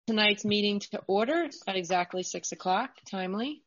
tonight's meeting to order at exactly 6 o'clock, timely.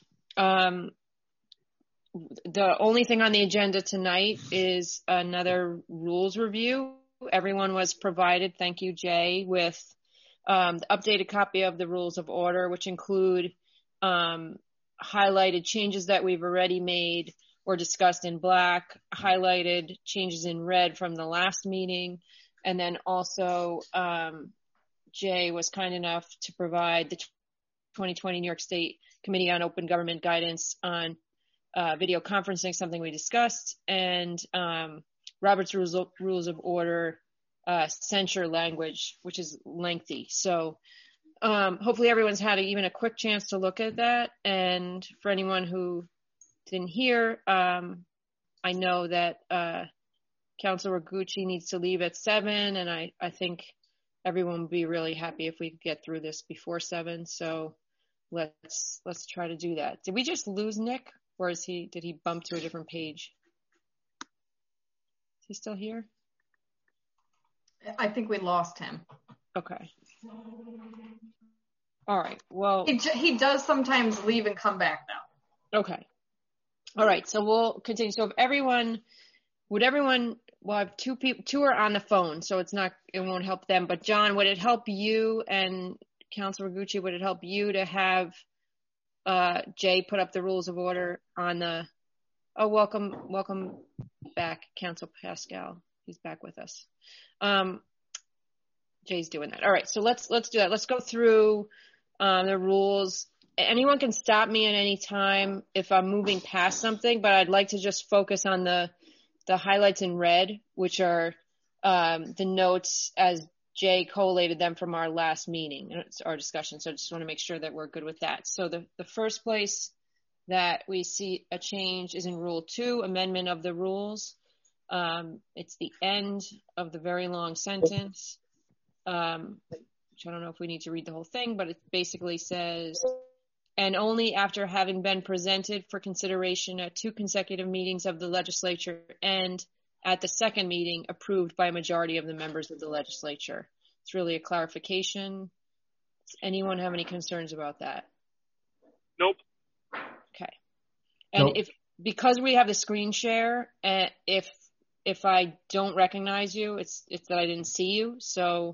The only thing on the agenda tonight is another rules review. Everyone was provided, thank you, Jay, with the updated copy of the rules of order, which include highlighted changes that we've already made or discussed in black, highlighted changes in red from the last meeting, and then also Jay was kind enough to provide the 2020 New York State Committee on Open Government Guidance on video conferencing, something we discussed, and Robert's Rules of Order censure language, which is lengthy. So hopefully everyone's had even a quick chance to look at that. And for anyone who didn't hear, I know that Councilor Gucci needs to leave at 7, and I think everyone would be really happy if we could get through this before 7. So let's try to do that. Did we just lose Nick, or did he bump to a different page? Is he still here? I think we lost him. Okay. All right. Well, he does sometimes leave and come back though. Okay. All right. So we'll continue. So if everyone, well, I have two are on the phone, so it won't help them. But John, would it help you and Councilor Gucci? Would it help you to have Jay put up the rules of order on the? Oh, welcome back, Council Pascal. He's back with us. Jay's doing that. All right. So let's do that. Let's go through the rules. Anyone can stop me at any time if I'm moving past something, but I'd like to just focus on the highlights in red, which are the notes as Jay collated them from our last meeting, our discussion. So I just want to make sure that we're good with that. So the first place that we see a change is in Rule 2, amendment of the rules. It's the end of the very long sentence, which I don't know if we need to read the whole thing, but it basically says, and only after having been presented for consideration at 2 consecutive meetings of the legislature and at the second meeting approved by a majority of the members of the legislature. It's really a clarification. Does anyone have any concerns about that? Nope. Okay. And Nope. because we have the screen share, if I don't recognize you, it's that I didn't see you. So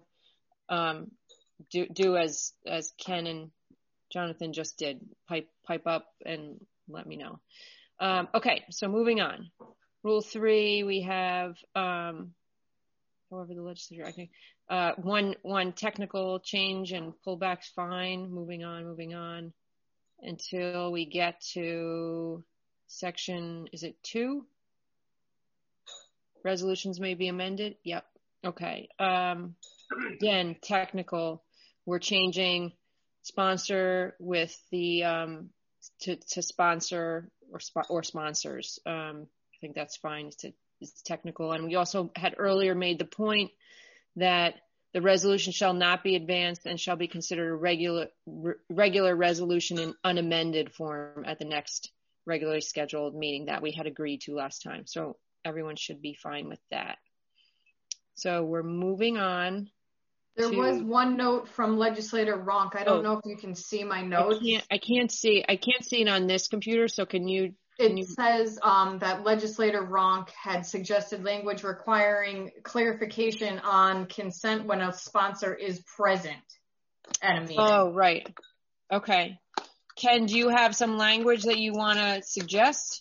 do as Ken and Jonathan just did, pipe up and let me know. Okay, so moving on. Rule 3, we have, however the legislature, I think, one technical change and pullback's fine. Moving on until we get to section, is it 2? Resolutions may be amended. Yep. Okay. Again, technical. We're changing sponsor with the to sponsor or sponsors. I think that's fine. It's technical. And we also had earlier made the point that the resolution shall not be advanced and shall be considered a regular resolution in unamended form at the next regularly scheduled meeting that we had agreed to last time. So everyone should be fine with that. So we're moving on. There was one note from Legislator Ronk. I don't know if you can see my notes. I can't see it on this computer. So can you? It says that Legislator Ronk had suggested language requiring clarification on consent when a sponsor is present at a meeting. Oh, right. Okay. Ken, do you have some language that you want to suggest?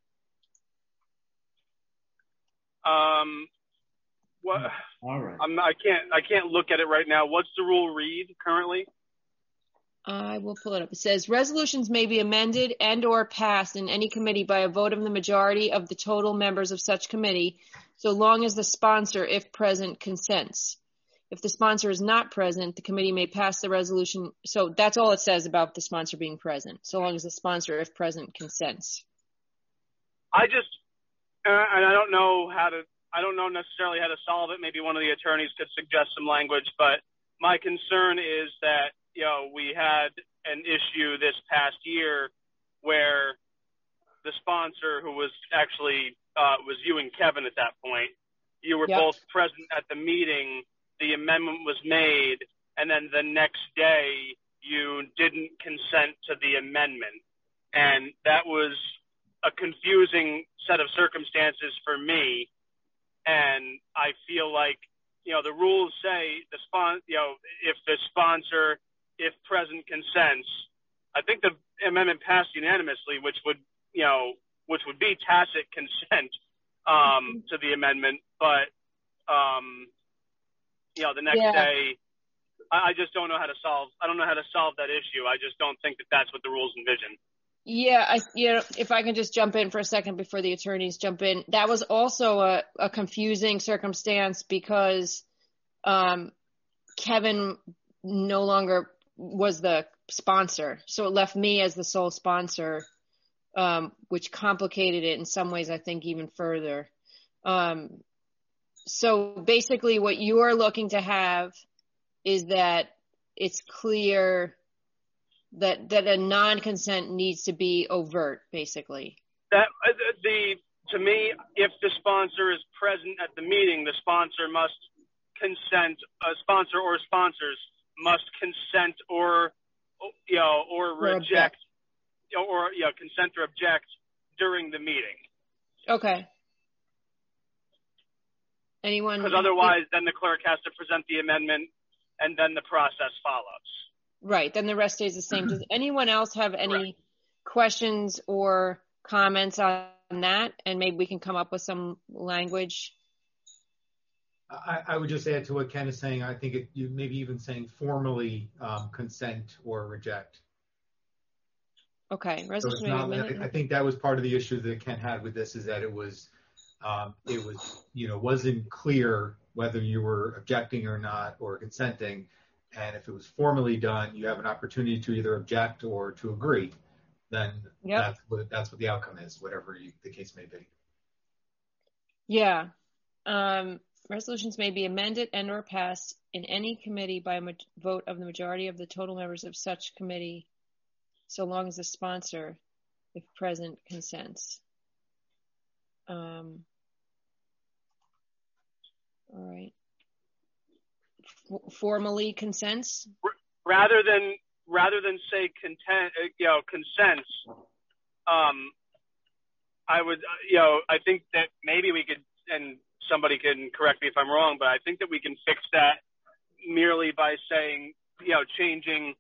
What? All right. I can't look at it right now. What's the rule read currently? I will pull it up. It says resolutions may be amended and or passed in any committee by a vote of the majority of the total members of such committee, so long as the sponsor, if present, consents. If the sponsor is not present, the committee may pass the resolution. So that's all it says about the sponsor being present, so long as the sponsor, if present, consents. I just, and I don't know necessarily how to solve it. Maybe one of the attorneys could suggest some language, but my concern is that, we had an issue this past year where the sponsor, who was actually, was you and Kevin at that point, you were both present at the meeting, the amendment was made, and then the next day you didn't consent to the amendment. And that was a confusing set of circumstances for me. And I feel like, the rules say if the sponsor, if present, consents. I think the amendment passed unanimously, which would be tacit consent to the amendment. But the next day, I just don't know how to solve. I don't know how to solve that issue. I just don't think that that's what the rules envision. Yeah, if I can just jump in for a second before the attorneys jump in, that was also a confusing circumstance because Kevin no longer was the sponsor, so it left me as the sole sponsor, which complicated it in some ways, I think, even further. So basically, what you are looking to have is that it's clear that a non-consent needs to be overt, basically. To me, if the sponsor is present at the meeting, the sponsor must consent. A sponsor or sponsors must consent or reject, consent or object during the meeting. Okay. Anyone? Because otherwise, then the clerk has to present the amendment, and then the process follows. Right. Then the rest stays the same. Does anyone else have any questions or comments on that? And maybe we can come up with some language. I would just add to what Ken is saying. I think you maybe even saying formally consent or reject. Okay. I think that was part of the issue that Ken had with this, is that it wasn't clear whether you were objecting or not or consenting. And if it was formally done, you have an opportunity to either object or to agree. Then that's what the outcome is, whatever the case may be. Yeah. Resolutions may be amended and or passed in any committee by a vote of the majority of the total members of such committee, so long as the sponsor, if present, consents. All right. Formally consents? Rather than say consents, I would, I think that maybe we could, and somebody can correct me if I'm wrong, but I think that we can fix that merely by saying, changing,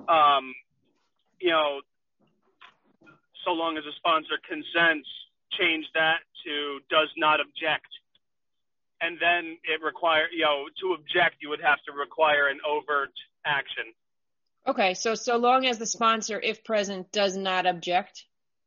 so long as a sponsor consents, change that to does not object. And then it require, to object, you would have to require an overt action. Okay, so long as the sponsor, if present, does not object.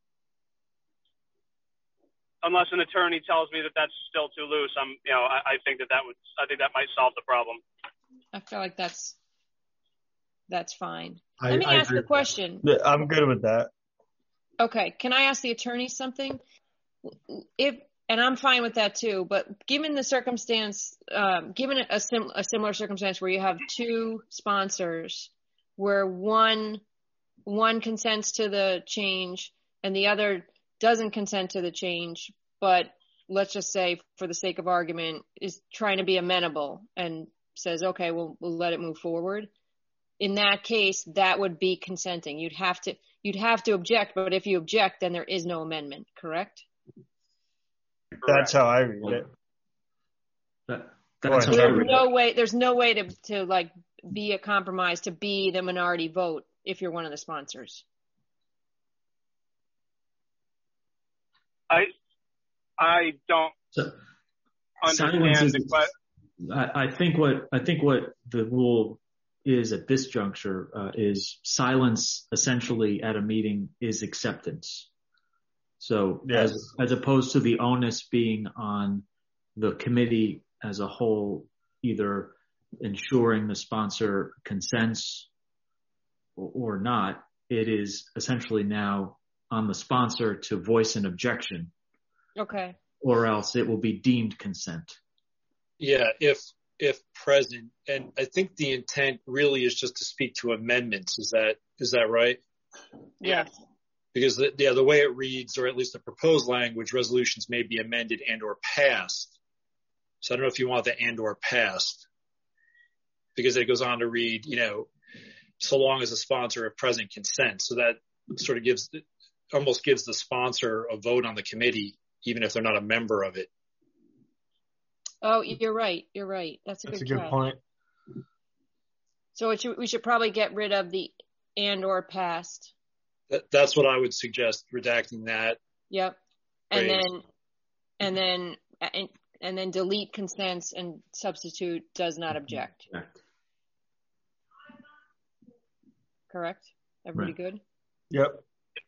Unless an attorney tells me that that's still too loose, I think that might solve the problem. I feel like that's fine. Let me ask the question. I'm good with that. Okay, can I ask the attorney something? And I'm fine with that too, but given the circumstance, given a similar circumstance where you have two sponsors, where one consents to the change and the other doesn't consent to the change, but let's just say for the sake of argument is trying to be amenable and says, okay, we'll let it move forward. In that case, that would be consenting. You'd have to object, but if you object, then there is no amendment, correct? That's how I read it. There's no way to like be a compromise, to be the minority vote if you're one of the sponsors. I don't understand the question. I think what the rule is at this juncture is silence essentially at a meeting is acceptance. So yes. as opposed to the onus being on the committee as a whole, either ensuring the sponsor consents or not, it is essentially now on the sponsor to voice an objection. Okay. Or else it will be deemed consent. Yeah, if present. And I think the intent really is just to speak to amendments. Is that right? Yes. Because the way it reads, or at least the proposed language, resolutions may be amended and or passed. So I don't know if you want the and or passed. because it goes on to read, so long as the sponsor of present consent. So that sort of almost gives the sponsor a vote on the committee, even if they're not a member of it. Oh, you're right. That's a good point. So we should probably get rid of the and or past. That's what I would suggest, redacting that. Yep. And then delete consents and substitute does not object. Correct? Everybody good? Yep.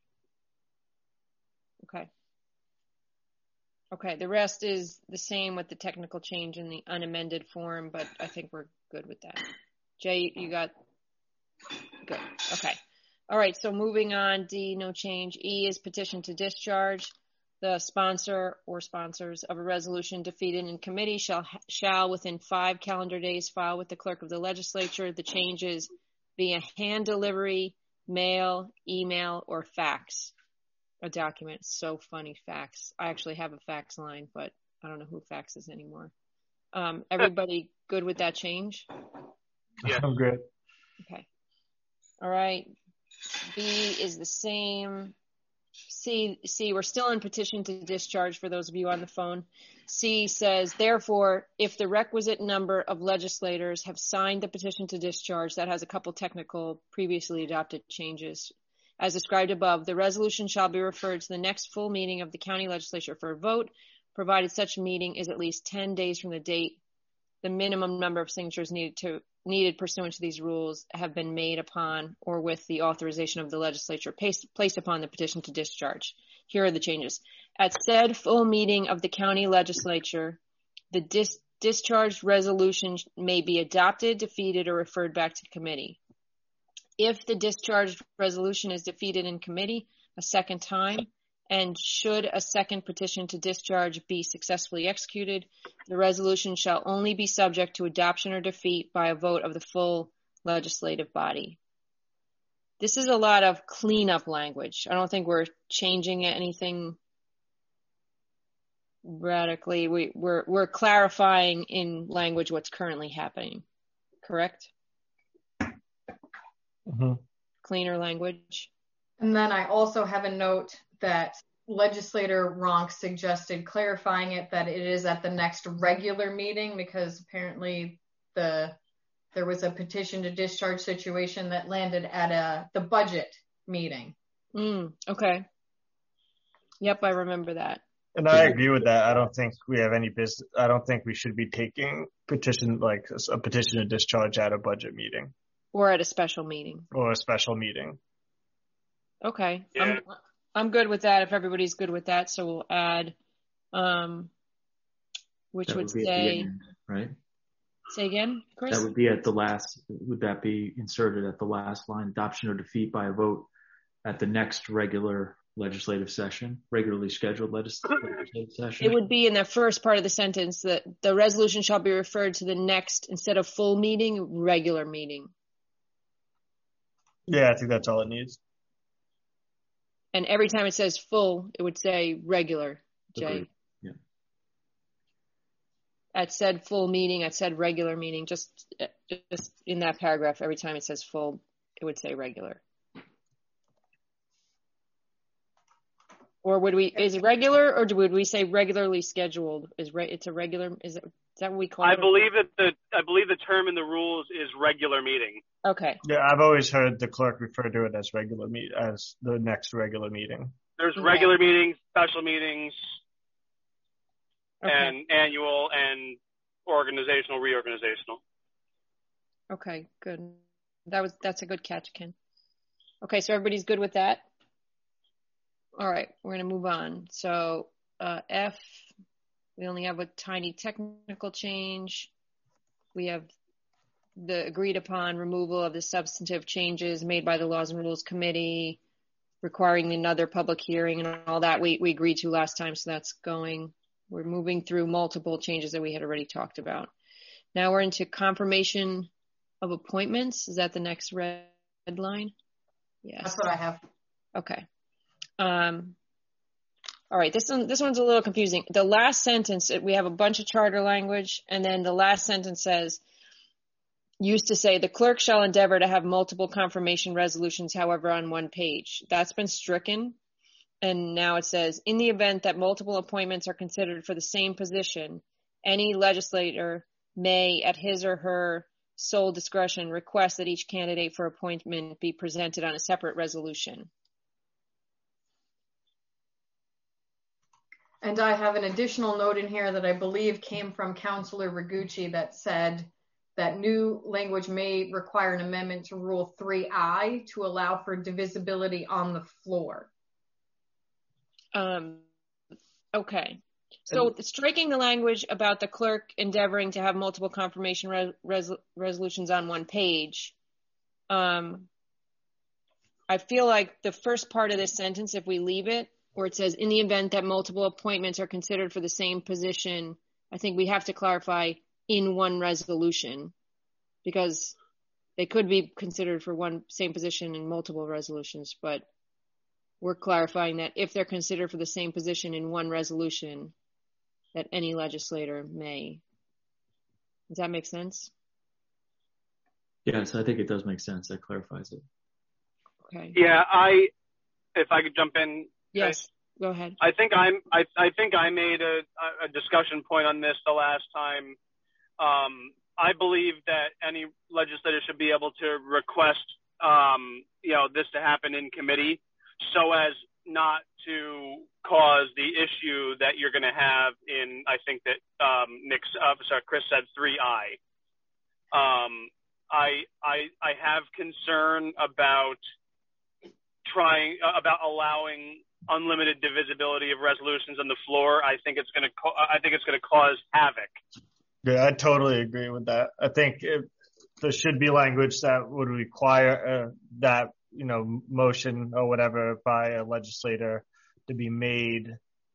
Okay. The rest is the same with the technical change in the unamended form, but I think we're good with that. Jay, you got good. Okay. All right. So moving on, D, no change. E is petition to discharge. The sponsor or sponsors of a resolution defeated in committee shall within 5 calendar days file with the clerk of the legislature the changes via hand delivery, mail, email, or fax. A document. So funny, fax. I actually have a fax line, but I don't know who faxes anymore. Everybody good with that change? Yeah, I'm good. Okay. All right. B is the same. C, we're still in petition to discharge for those of you on the phone. C says, therefore, if the requisite number of legislators have signed the petition to discharge, that has a couple technical previously adopted changes. As described above, the resolution shall be referred to the next full meeting of the county legislature for a vote, provided such meeting is at least 10 days from the date the minimum number of signatures needed pursuant to these rules have been made upon or with the authorization of the legislature placed upon the petition to discharge. Here are the changes. At said full meeting of the county legislature, the discharge resolution may be adopted, defeated, or referred back to committee. If the discharge resolution is defeated in committee a second time, and should a second petition to discharge be successfully executed, the resolution shall only be subject to adoption or defeat by a vote of the full legislative body. This is a lot of cleanup language. I don't think we're changing anything radically. We're clarifying in language what's currently happening. Correct? Mm-hmm. Cleaner language. And then I also have a note that legislator Ronk suggested clarifying it that it is at the next regular meeting, because apparently there was a petition to discharge situation that landed at the budget meeting. Okay. Yep, I remember that. And I agree with that. I don't think we have any business. I don't think we should be taking a petition to discharge at a budget meeting. Or at a special meeting. Okay. Yeah. I'm good with that if everybody's good with that. So we'll add, which would say, end, right? Say again, Chris? That would be at the last, would that be inserted at the last line, adoption or defeat by a vote at the next regular legislative session, regularly scheduled legislative session? It would be in the first part of the sentence that the resolution shall be referred to the next, instead of full meeting, regular meeting. Yeah, I think that's all it needs. And every time it says full, it would say regular, Jay. Agreed. Yeah. At said full meeting, at said regular meeting, just in that paragraph, every time it says full, it would say regular. Or is it regular, or would we say regularly scheduled? It's a regular, is that what we call it? I believe the term in the rules is regular meeting. Okay. Yeah, I've always heard the clerk refer to it as as the next regular meeting. There's regular meetings, special meetings, Okay. and annual and reorganizational. Okay, good. That's a good catch, Ken. Okay, so everybody's good with that? All right, we're going to move on. So F, we only have a tiny technical change. We have the agreed upon removal of the substantive changes made by the Laws and Rules Committee, requiring another public hearing and all that we agreed to last time, so that's going. We're moving through multiple changes that we had already talked about. Now we're into confirmation of appointments. Is that the next red line? Yes. That's what I have. Okay. All right. This one's a little confusing. The last sentence, we have a bunch of charter language, and then the last sentence says, used to say the clerk shall endeavor to have multiple confirmation resolutions, however, on one page. That's been stricken. And now it says, in the event that multiple appointments are considered for the same position, any legislator may, at his or her sole discretion, request that each candidate for appointment be presented on a separate resolution. And I have an additional note in here that I believe came from Councilor Rigucci that said that new language may require an amendment to Rule 3I to allow for divisibility on the floor. Okay. So striking the language about the clerk endeavoring to have multiple confirmation resolutions on one page, I feel like the first part of this sentence, if we leave it, where it says, in the event that multiple appointments are considered for the same position, I think we have to clarify in one resolution, because they could be considered for one same position in multiple resolutions, but we're clarifying that if they're considered for the same position in one resolution, that any legislator may. Does that make sense? Yes, I think it does make sense. That clarifies it. Okay. Yeah, if I could jump in. Yes, go ahead. I think I made a discussion point on this the last time. I believe that any legislator should be able to request, this to happen in committee, so as not to cause the issue that you're going to have in, I think that Chris said 3I. I have concern about allowing unlimited divisibility of resolutions on the floor. I think it's going to cause havoc. Yeah, I totally agree with that. I think there should be language that would require that, motion or whatever by a legislator to be made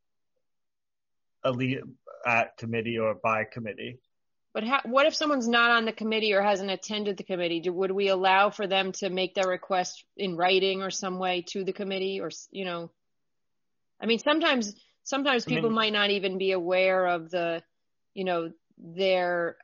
at committee or by committee. But what if someone's not on the committee or hasn't attended the committee? Would we allow for them to make their request in writing or some way to the committee? Or, I mean, sometimes people might not even be aware of the, their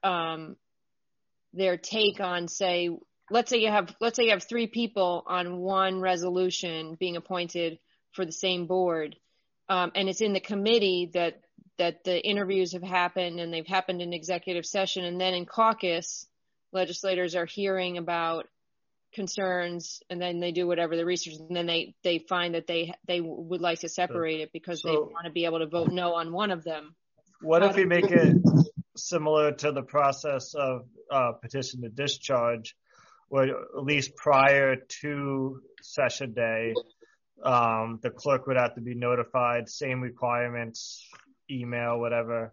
take on, say, let's say you have 3 people on one resolution being appointed for the same board, and it's in the committee that the interviews have happened and they've happened in executive session, and then in caucus, legislators are hearing about concerns, and then they do whatever the research, and then they find that they would like to separate it because they want to be able to vote no on one of them. What if we make it similar to the process of petition to discharge, where at least prior to session day, the clerk would have to be notified, same requirements, email, whatever,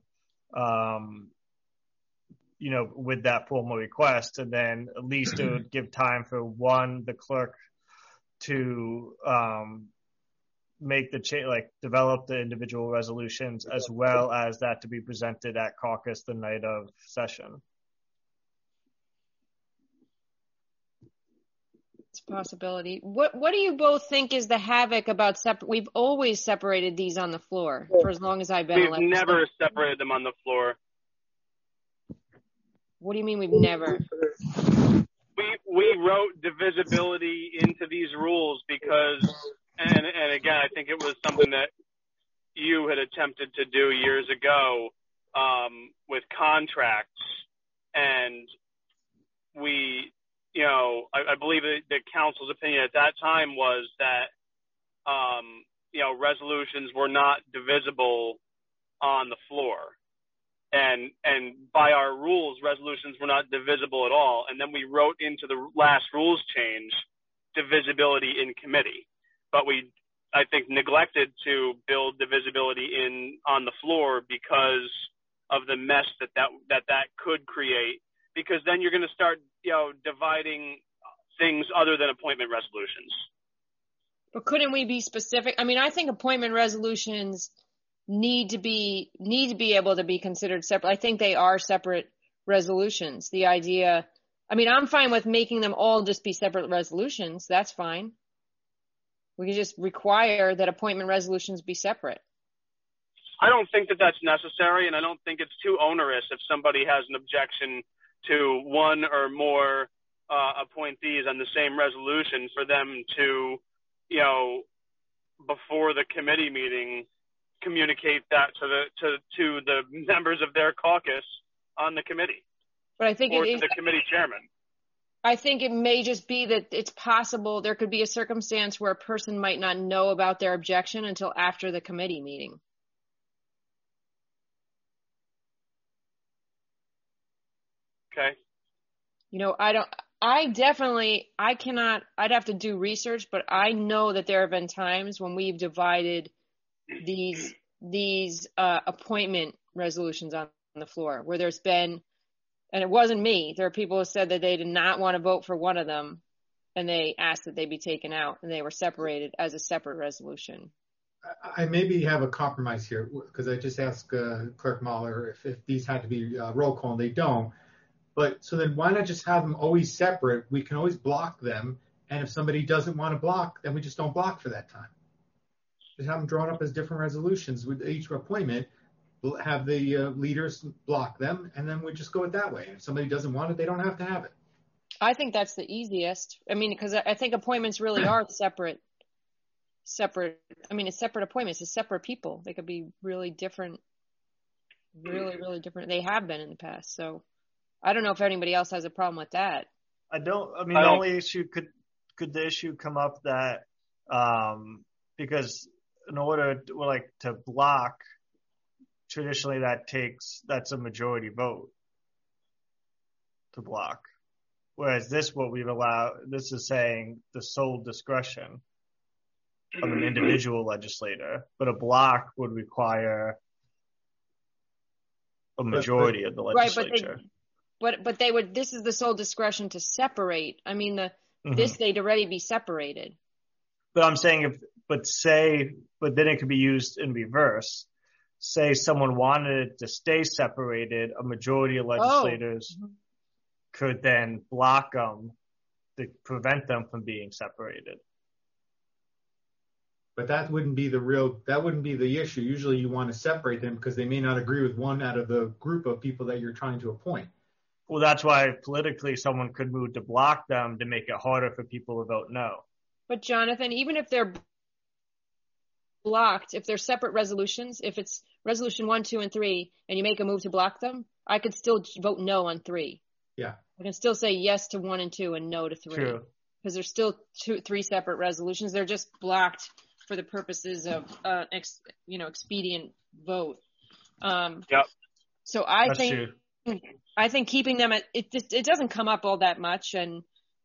with that formal request, and then at least it would give time for the clerk to make the develop the individual resolutions, as well as that to be presented at caucus the night of session. It's a possibility. What do you both think is the havoc about we've always separated these on the floor for as long as I've been elected. We've never separated them on the floor. What do you mean we've never? We wrote divisibility into these rules because, and again, I think it was something that you had attempted to do years ago with contracts, and I believe the council's opinion at that time was that, resolutions were not divisible on the floor. And by our rules, resolutions were not divisible at all. And then we wrote into the last rules change divisibility in committee. But I think, neglected to build divisibility on the floor because of the mess that could create. Because then you're going to start, dividing things other than appointment resolutions. But couldn't we be specific? I mean, I think appointment resolutions need to be able to be considered separate. I think they are separate resolutions. The idea, I'm fine with making them all just be separate resolutions. That's fine. We can just require that appointment resolutions be separate. I don't think that that's necessary, and I don't think it's too onerous if somebody has an objection to one or more appointees on the same resolution for them to, before the committee meeting, communicate that to the members of their caucus on the committee. But I think or to the committee chairman. I think it may just be that it's possible there could be a circumstance where a person might not know about their objection until after the committee meeting. Okay. I'd have to do research, but I know that there have been times when we've divided these appointment resolutions on the floor where there's been, and it wasn't me, there are people who said that they did not want to vote for one of them and they asked that they be taken out and they were separated as a separate resolution. I maybe have a compromise here because I just asked Clerk Mahler if these had to be roll call and they don't. But so then why not just have them always separate? We can always block them. And if somebody doesn't want to block, then we just don't block for that time. Just have them drawn up as different resolutions with each appointment. We'll have the leaders block them, and then we just go it that way. If somebody doesn't want it, they don't have to have it. I think that's the easiest. I mean, because I think appointments really are separate. I mean, it's separate appointments. It's separate people. They could be really different, really different. They have been in the past. So I don't know if anybody else has a problem with that. The only issue could the issue come up that because in order to block, traditionally that's a majority vote to block. Whereas this is saying the sole discretion of an individual legislator, but a block would require a majority of the legislature. Right, but they would. This is the sole discretion to separate. I mean, they'd already be separated. But I'm saying but then it could be used in reverse. Say someone wanted it to stay separated, a majority of legislators could then block them to prevent them from being separated. But that wouldn't be the issue. Usually you want to separate them because they may not agree with one out of the group of people that you're trying to appoint. Well, that's why politically someone could move to block them to make it harder for people to vote no. But Jonathan, even if they're blocked, if they're separate resolutions, if it's resolution 1, 2, and 3, and you make a move to block them, I could still vote no on 3. Yeah. I can still say yes to 1 and 2 and no to 3. True. Because there's still 3 separate resolutions. They're just blocked for the purposes of expedient vote. Yep. So I think keeping them it doesn't come up all that much, and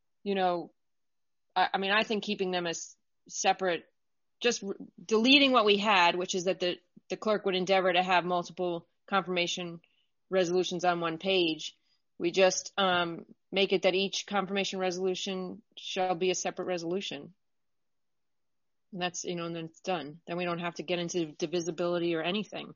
I think keeping them as separate, just deleting what we had, which is that the clerk would endeavor to have multiple confirmation resolutions on one page. We just make it that each confirmation resolution shall be a separate resolution. And that's, and then it's done. Then we don't have to get into divisibility or anything.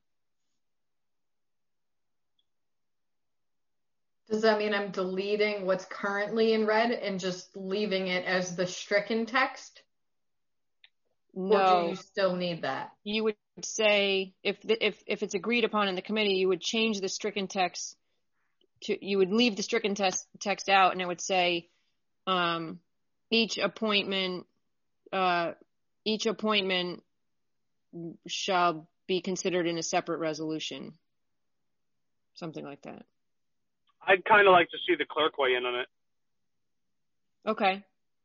Does that mean I'm deleting what's currently in red and just leaving it as the stricken text? No. Or do you still need that? You would say, if it's agreed upon in the committee, you would change the stricken text you would leave the stricken text out, and it would say, each appointment shall be considered in a separate resolution. Something like that. I'd kind of like to see the clerk weigh in on it. Okay.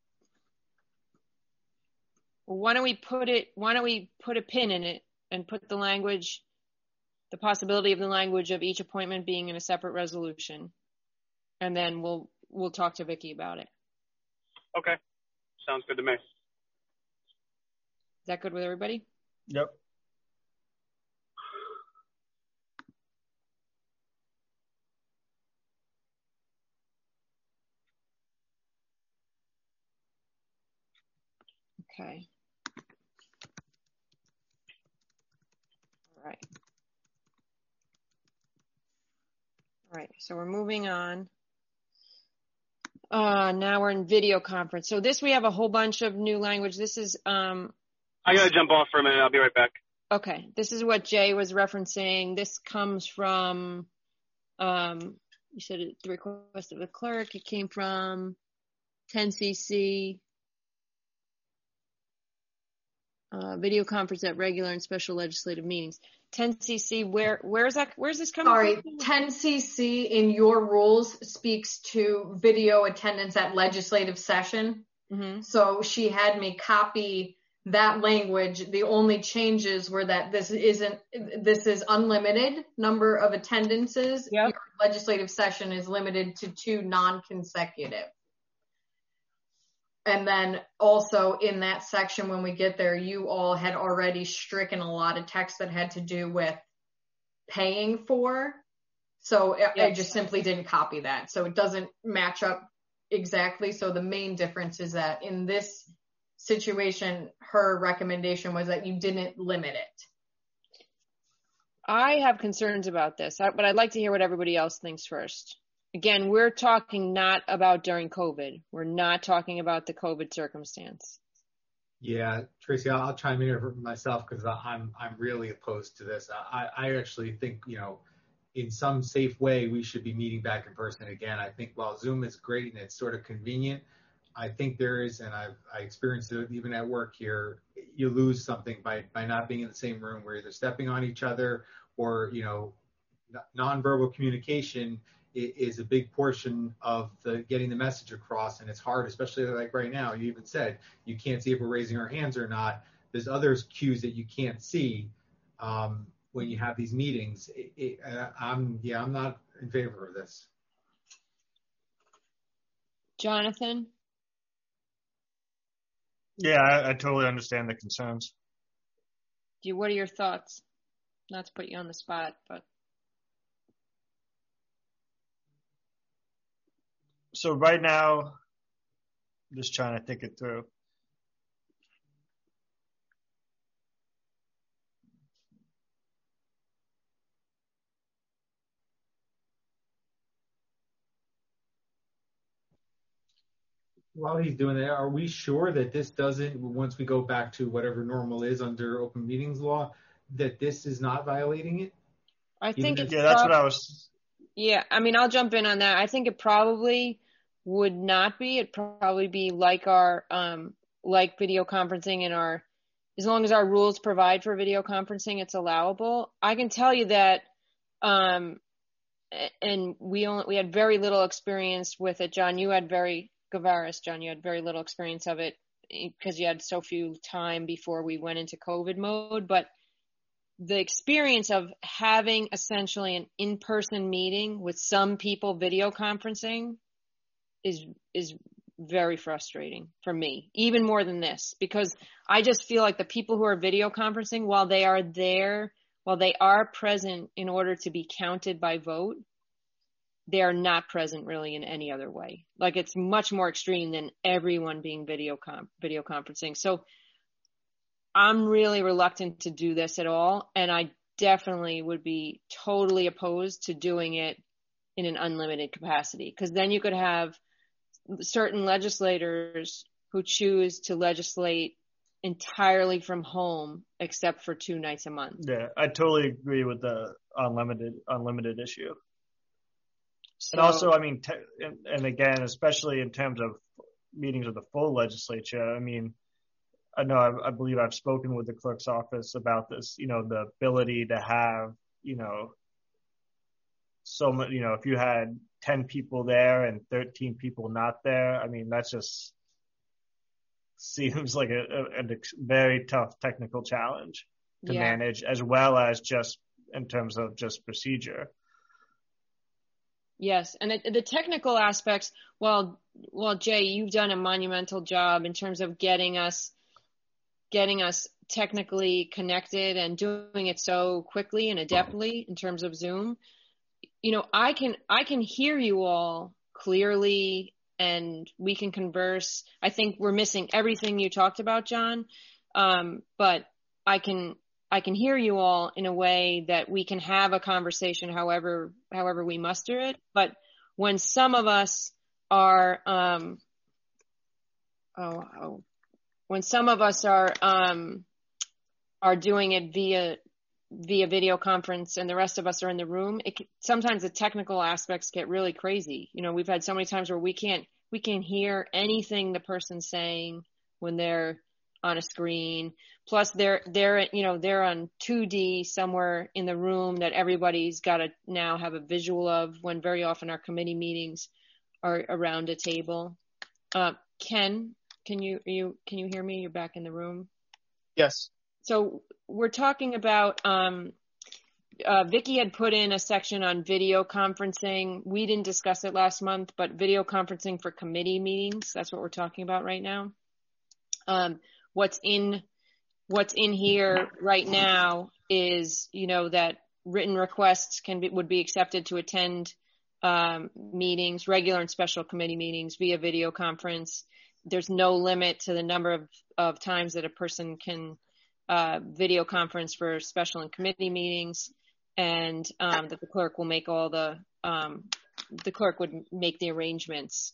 Well, why don't we put a pin in it and put the possibility of the language of each appointment being in a separate resolution. And then we'll talk to Vicky about it. Okay. Sounds good to me. Is that good with everybody? Yep. Okay. All right. So we're moving on. Now we're in video conference. So we have a whole bunch of new language. This is, I gotta jump off for a minute. I'll be right back. Okay. This is what Jay was referencing. This comes from, you said at the request of the clerk, it came from 10cc, video conference at regular and special legislative meetings. 10cc, where's this coming from? Sorry, 10cc in your rules speaks to video attendance at legislative session. Mm-hmm. So she had me copy that language. The only changes were that this is unlimited number of attendances. Yep. Your legislative session is limited to 2 non-consecutive. And then also in that section, when we get there, you all had already stricken a lot of text that had to do with paying for. So I just simply didn't copy that. So it doesn't match up exactly. So the main difference is that in this situation, her recommendation was that you didn't limit it. I have concerns about this, but I'd like to hear what everybody else thinks first. Again, we're talking not about during COVID. We're not talking about the COVID circumstance. Yeah, Tracy, I'll chime in here for myself because I'm really opposed to this. I actually think, in some safe way, we should be meeting back in person again. I think while Zoom is great and it's sort of convenient, I think there is, and I experienced it even at work here, you lose something by not being in the same room. We're either stepping on each other or, nonverbal communication is a big portion of getting the message across, and it's hard, especially like right now. You even said you can't see if we're raising our hands or not. There's other cues that you can't see when you have these meetings. I'm not in favor of this. Jonathan? Yeah, I totally understand the concerns. What are your thoughts? Not to put you on the spot, but. So right now, I'm just trying to think it through. While he's doing that, are we sure that this doesn't, once we go back to whatever normal is under open meetings law, that this is not violating it? I think that's what I was. Yeah, I mean, I'll jump in on that. I think it probably would not be. It'd probably be like our, like video conferencing and as long as our rules provide for video conferencing, it's allowable. I can tell you that, and we had very little experience with it. John, you had very little experience of it because you had so few time before we went into COVID mode, but the experience of having essentially an in-person meeting with some people video conferencing is very frustrating for me, even more than this, because I just feel like the people who are video conferencing, while they are present in order to be counted by vote, they are not present really in any other way. Like, it's much more extreme than everyone being video conferencing. So I'm really reluctant to do this at all. And I definitely would be totally opposed to doing it in an unlimited capacity, because then you could have certain legislators who choose to legislate entirely from home, except for 2 nights a month. Yeah, I totally agree with the unlimited issue. So, and also, I mean, and again, especially in terms of meetings of the full legislature, I mean, I believe I've spoken with the clerk's office about this, the ability to have, so much, if you had 10 people there and 13 people not there, I mean, that just seems like a very tough technical challenge to manage, as well as just in terms of just procedure. Yes, and the technical aspects, well, Jay, you've done a monumental job in terms of getting us technically connected and doing it so quickly and adeptly in terms of Zoom. I can hear you all clearly and we can converse. I think we're missing everything you talked about, John. But I can hear you all in a way that we can have a conversation however we muster it. But when some of us are doing it via via video conference and the rest of us are in the room, sometimes the technical aspects get really crazy. We've had so many times where we can't hear anything the person's saying when they're on a screen. Plus they're on 2D somewhere in the room that everybody's got to now have a visual of, when very often our committee meetings are around a table. Ken, can you hear me? You're back in the room. Yes. So we're talking about, Vicky had put in a section on video conferencing. We didn't discuss it last month, but video conferencing for committee meetings, that's what we're talking about right now. What's in here right now is, that written requests would be accepted to attend meetings, regular and special committee meetings via video conference. There's no limit to the number of times that a person can video conference for special and committee meetings, and that the clerk will make the clerk would make the arrangements.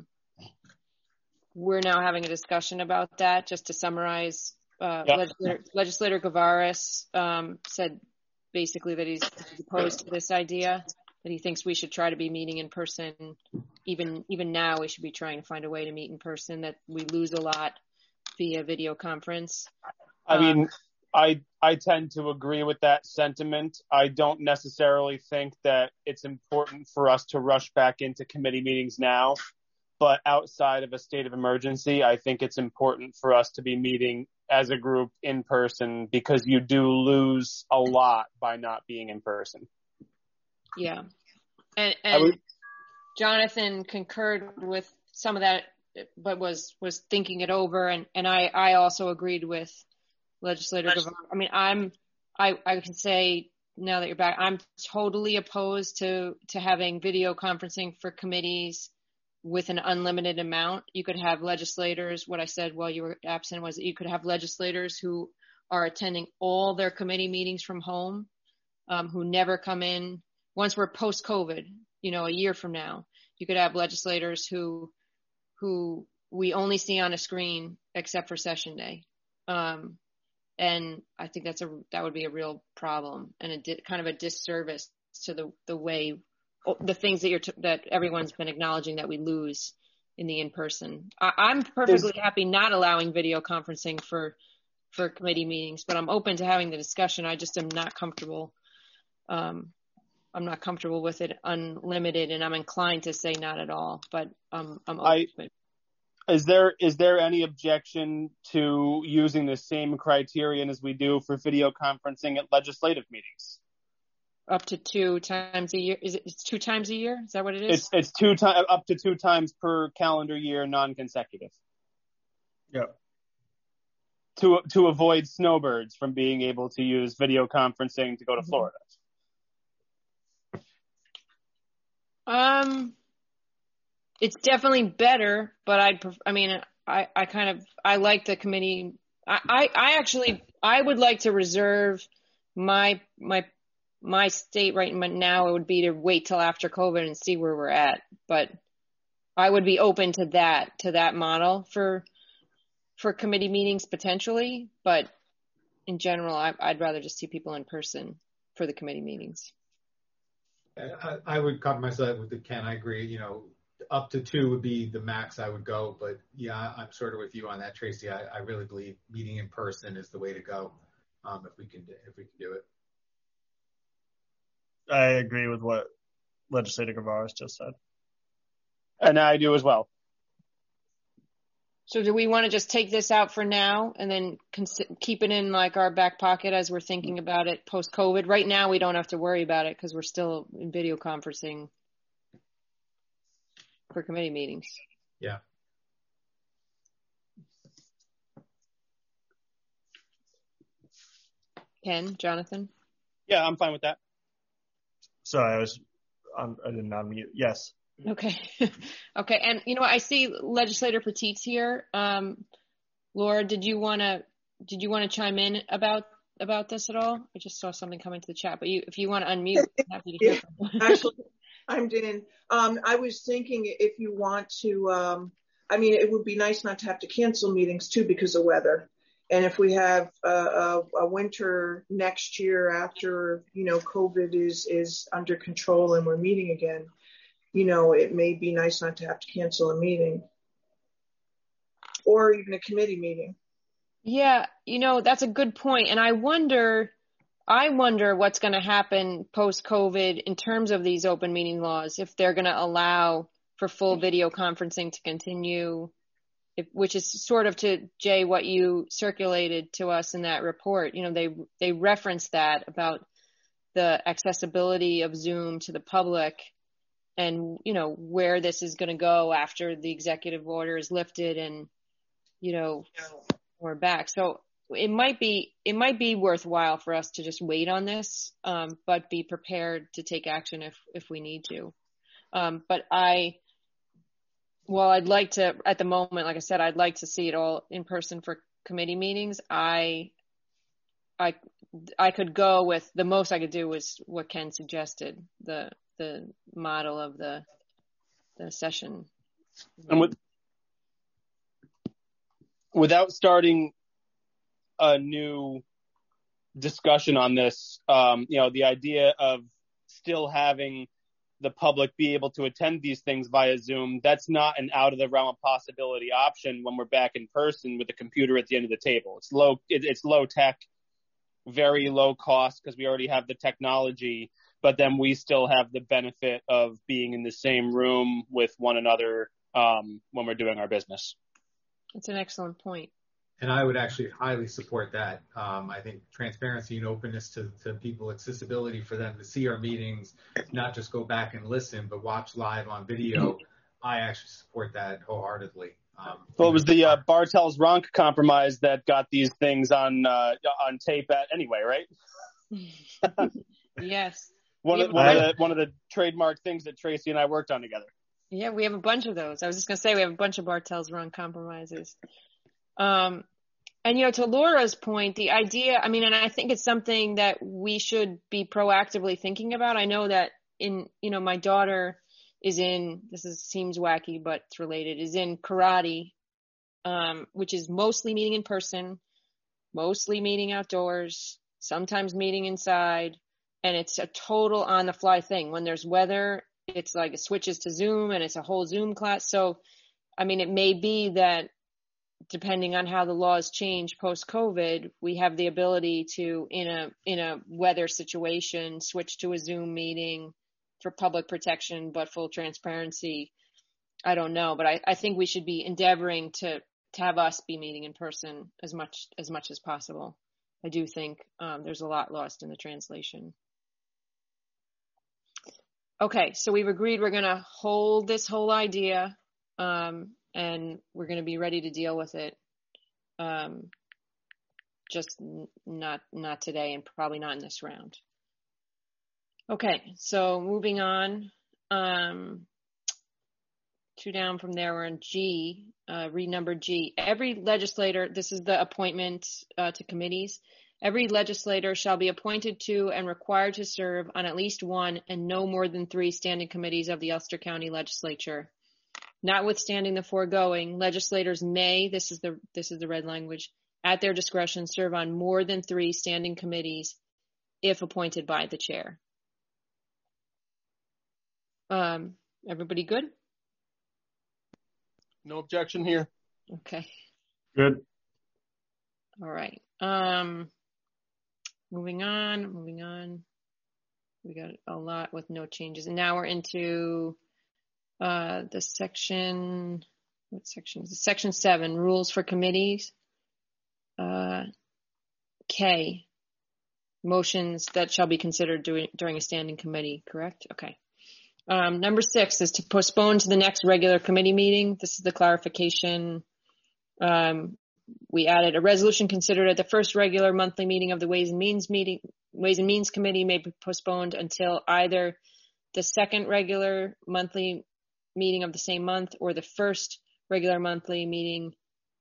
We're now having a discussion about that. Just to summarize, Legislator Gavaris said basically that he's opposed to this idea, that he thinks we should try to be meeting in person. Even now, we should be trying to find a way to meet in person, that we lose a lot via video conference. I mean, I tend to agree with that sentiment. I don't necessarily think that it's important for us to rush back into committee meetings now, but outside of a state of emergency, I think it's important for us to be meeting as a group in person, because you do lose a lot by not being in person. Yeah. And Jonathan concurred with some of that, but was thinking it over. And I also agreed with Legislator Guevara. I mean, I can say now that you're back, I'm totally opposed to having video conferencing for committees with an unlimited amount. You could have legislators, what I said while you were absent was that you could have legislators who are attending all their committee meetings from home, who never come in. Once we're post-COVID, a year from now, you could have legislators who we only see on a screen except for session day. And I think that would be a real problem, and kind of a disservice to the way, the things that everyone's been acknowledging that we lose in the in-person. I'm perfectly happy not allowing video conferencing for committee meetings, but I'm open to having the discussion. I just am not comfortable. I'm not comfortable with it unlimited, and I'm inclined to say not at all, but I'm open to it. Is there any objection to using the same criterion as we do for video conferencing at legislative meetings? Up to 2 times a year? It's 2 times a year? Is that what it is? It's up to 2 times per calendar year, non-consecutive. Yeah. To avoid snowbirds from being able to use video conferencing to go to Florida. It's definitely better, but I like the committee. I would like to reserve my state right now. It would be to wait till after COVID and see where we're at. But I would be open to that model for committee meetings potentially. But in general, I'd rather just see people in person for the committee meetings. I would compromise that with Ken. I agree. Up to 2 would be the max I would go, but yeah, I'm sort of with you on that, Tracy. I really believe meeting in person is the way to go, if we can do it. I agree with what Legislator Guevara just said, and I do as well. So do we want to just take this out for now and then keep it in like our back pocket as we're thinking about it post-COVID? Right now, we don't have to worry about it because we're still in video conferencing for committee meetings. Yeah. Ken, Jonathan? Yeah, I'm fine with that. Sorry, I did not unmute. Yes. Okay. Okay. And I see Legislator Petit's here. Laura, did you want to chime in about this at all? I just saw something come into the chat, but if you want to unmute, I'm happy to hear from you. Actually, I'm in. I was thinking if you want to, it would be nice not to have to cancel meetings too because of weather. And if we have a winter next year after, COVID is under control and we're meeting again, it may be nice not to have to cancel a meeting or even a committee meeting. Yeah, that's a good point. And I wonder what's going to happen post-COVID in terms of these open meeting laws, if they're going to allow for full video conferencing to continue, which is sort of, to Jay, what you circulated to us in that report. They referenced that about the accessibility of Zoom to the public and, where this is going to go after the executive order is lifted and, we're back. So it might be worthwhile for us to just wait on this, but be prepared to take action if we need to. But I'd like to, at the moment, like I said, I'd like to see it all in person for committee meetings. I could go with, the most I could do was what Ken suggested, the model of the session. And without starting a new discussion on this, the idea of still having the public be able to attend these things via Zoom, that's not an out of the realm of possibility option when we're back in person with a computer at the end of the table. It's low tech, very low cost because we already have the technology, but then we still have the benefit of being in the same room with one another when we're doing our business. That's an excellent point. And I would actually highly support that. I think transparency and openness to people, accessibility for them to see our meetings, not just go back and listen, but watch live on video. I actually support that wholeheartedly. Well, it was the Bartels Ronk compromise that got these things on tape anyway, right? Yes. One of the trademark things that Tracy and I worked on together. Yeah, we have a bunch of those. I was just going to say we have a bunch of Bartels Ronk compromises. And, to Laura's point, the idea, and I think it's something that we should be proactively thinking about. I know that my daughter seems wacky, but it's related, is in karate, which is mostly meeting in person, mostly meeting outdoors, sometimes meeting inside. And it's a total on the fly thing. When there's weather, it's like it switches to Zoom and it's a whole Zoom class. So, it may be that depending on how the laws change post-COVID, we have the ability to, in a weather situation, switch to a Zoom meeting for public protection, but full transparency. I don't know, but I think we should be endeavoring to have us be meeting in person as much as possible. I do think there's a lot lost in the translation. Okay, so we've agreed we're going to hold this whole idea, and we're going to be ready to deal with it. Just not today, and probably not in this round. Okay, so moving on. 2 down from there, we're on G, renumbered G. Every legislator, this is the appointment to committees. Every legislator shall be appointed to and required to serve on at least one and no more than 3 standing committees of the Ulster County Legislature. Notwithstanding the foregoing, legislators may, this is the red language, at their discretion serve on more than 3 standing committees if appointed by the chair. Everybody good? No objection here. Okay. Good. All right. Moving on. We got a lot with no changes. And now we're into the section, what section is it? Section 7, rules for committees. K, motions that shall be considered during a standing committee, correct? Okay. Number 6 is to postpone to the next regular committee meeting. This is the clarification. We added a resolution considered at the first regular monthly meeting of the Ways and Means Committee may be postponed until either the second regular monthly meeting of the same month or the first regular monthly meeting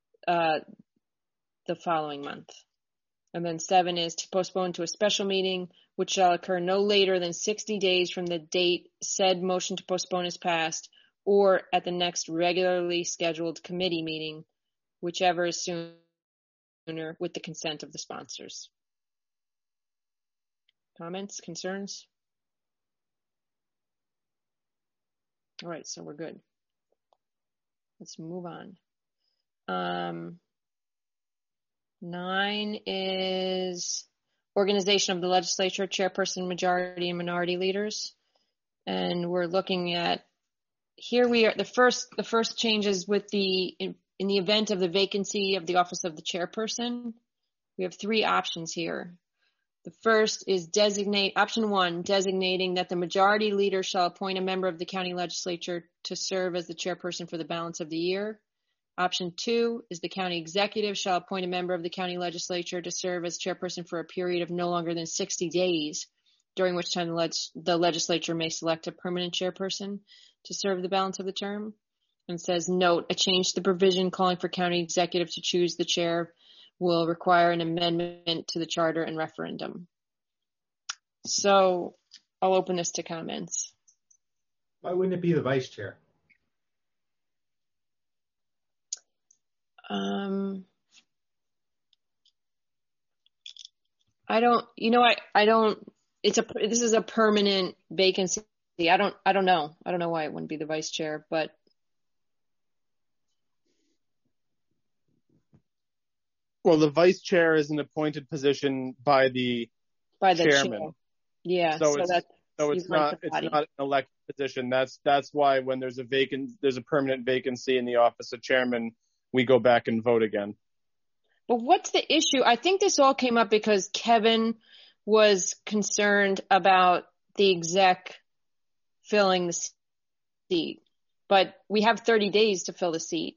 the following month. And then 7 is to postpone to a special meeting, which shall occur no later than 60 days from the date said motion to postpone is passed, or at the next regularly scheduled committee meeting, whichever is soonest sooner with the consent of the sponsors. Comments, concerns? All right, so we're good. Let's move on. 9 is organization of the legislature, chairperson, majority, and minority leaders. And we're looking at, here we are, the first changes with in the event of the vacancy of the office of the chairperson. We have 3 options here. The first is option 1, designating that the majority leader shall appoint a member of the county legislature to serve as the chairperson for the balance of the year. Option 2 is the county executive shall appoint a member of the county legislature to serve as chairperson for a period of no longer than 60 days, during which time the legislature may select a permanent chairperson to serve the balance of the term. And says, note, a change to the provision calling for county executive to choose the chair will require an amendment to the charter and referendum. So I'll open this to comments. Why wouldn't it be the vice chair? I don't, this is a permanent vacancy. I don't know. I don't know why it wouldn't be the vice chair, but. Well, the vice chair is an appointed position by the chairman. Chair. Yeah. So it's not an elected position. That's why when there's a permanent vacancy in the office of chairman, we go back and vote again. But what's the issue? I think this all came up because Kevin was concerned about the exec filling the seat, but we have 30 days to fill the seat.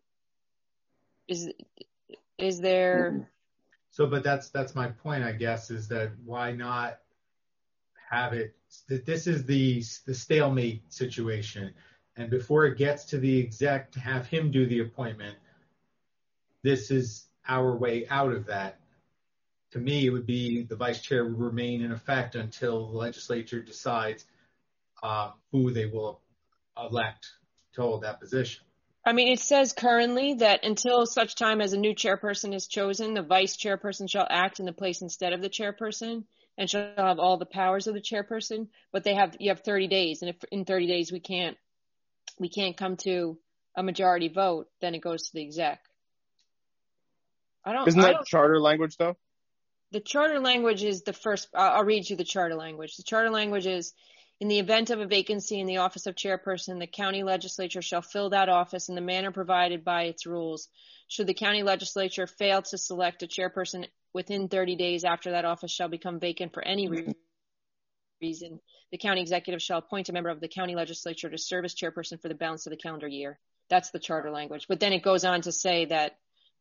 Is there? So, but that's my point, I guess, is that why not have it? This is the stalemate situation. And before it gets to the exec to have him do the appointment, this is our way out of that. To me, it would be the vice chair would remain in effect until the legislature decides who they will elect to hold that position. I mean, it says currently that until such time as a new chairperson is chosen, the vice chairperson shall act in the place instead of the chairperson and shall have all the powers of the chairperson. But you have 30 days, and if in 30 days we can't come to a majority vote, then it goes to the exec. Isn't that charter language though? The charter language is the first. I'll read you the charter language. The charter language is, in the event of a vacancy in the office of chairperson, the county legislature shall fill that office in the manner provided by its rules. Should the county legislature fail to select a chairperson within 30 days after that office shall become vacant for any reason, the county executive shall appoint a member of the county legislature to serve as chairperson for the balance of the calendar year. That's the charter language. But then it goes on to say that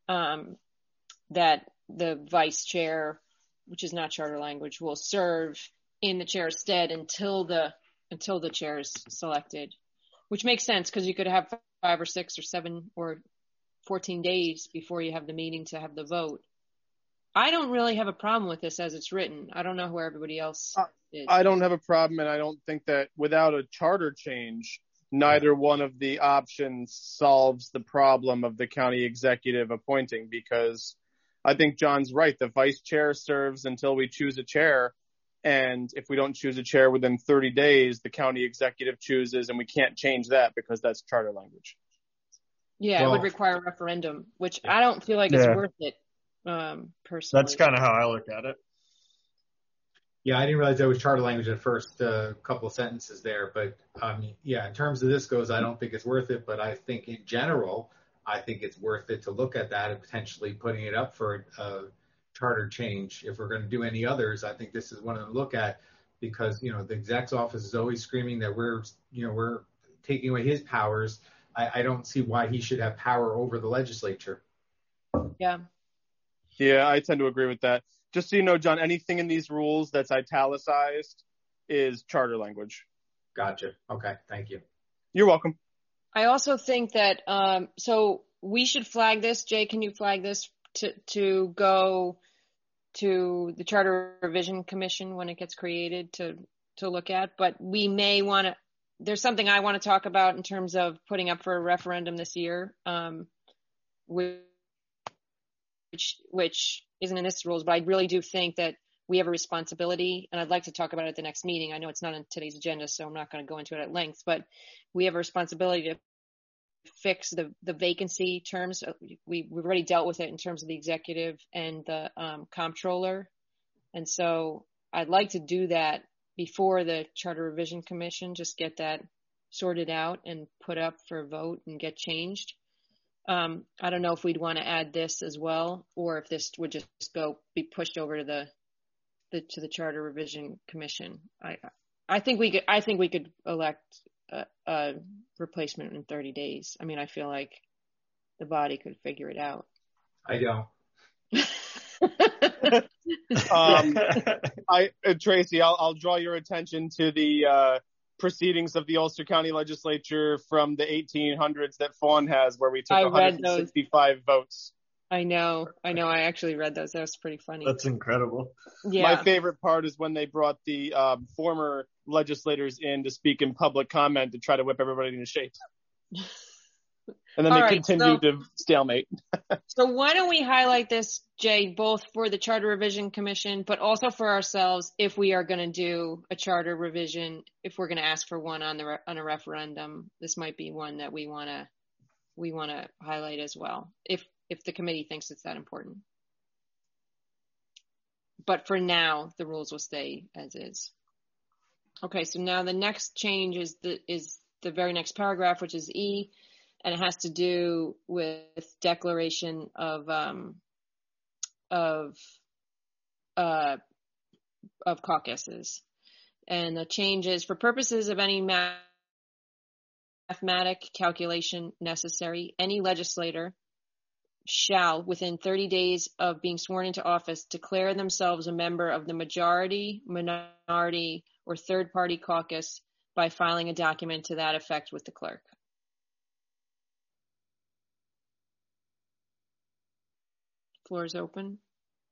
that the vice chair, which is not charter language, will serve in the chair's stead until the chair is selected, which makes sense because you could have 5 or 6 or 7 or 14 days before you have the meeting to have the vote. I don't really have a problem with this as it's written. I don't know who everybody else is. I don't have a problem, and I don't think that without a charter change, neither one of the options solves the problem of the county executive appointing, because I think John's right. The vice chair serves until we choose a chair. And if we don't choose a chair within 30 days, the county executive chooses, and we can't change that because that's charter language. Yeah, it would require a referendum, which I don't feel like it's worth it, personally. That's kind of how I look at it. Yeah, I didn't realize that was charter language at first, couple of sentences there. But, in terms of this goes, I don't think it's worth it. But I think in general, I think it's worth it to look at that and potentially putting it up for a charter change. If we're going to do any others, I think this is one of them to look at, because the exec's office is always screaming that we're taking away his powers. I don't see why he should have power over the legislature. Yeah, I tend to agree with that. Just so you know, John, anything in these rules that's italicized is charter language. Gotcha. Okay, thank you. You're welcome. I also think that so we should flag this. Jay, can you flag this to go to the Charter Revision Commission when it gets created to look at? But we may want to. There's something I want to talk about in terms of putting up for a referendum this year, which which isn't in this rules, but I really do think that we have a responsibility, and I'd like to talk about it at the next meeting. I know it's not on today's agenda, so I'm not going to go into it at length, but we have a responsibility to fix the vacancy terms. We've already dealt with it in terms of the executive and the comptroller. And so I'd like to do that before the Charter Revision Commission, just get that sorted out and put up for a vote and get changed. I don't know if we'd want to add this as well, or if this would just be pushed over to the Charter Revision Commission. I think we could elect a replacement in 30 days. I mean, I feel like the body could figure it out. I don't. Tracy, I'll draw your attention to the proceedings of the Ulster County Legislature from the 1800s that Fawn has, where we took 165 votes. I know. I actually read those. That was pretty funny. That's incredible. Yeah. My favorite part is when they brought the former legislators in to speak in public comment to try to whip everybody into shape. And then they continued to stalemate. So why don't we highlight this, Jay, both for the Charter Revision Commission, but also for ourselves, if we are going to do a charter revision, if we're going to ask for one on a referendum, this might be one that we want to highlight as well, if the committee thinks it's that important. But for now, the rules will stay as is. Okay, so now the next change is the very next paragraph, which is E, and it has to do with declaration of caucuses. And the change is, for purposes of any mathematic calculation necessary, any legislator shall, within 30 days of being sworn into office, declare themselves a member of the majority, minority, or third-party caucus by filing a document to that effect with the clerk. Floor is open.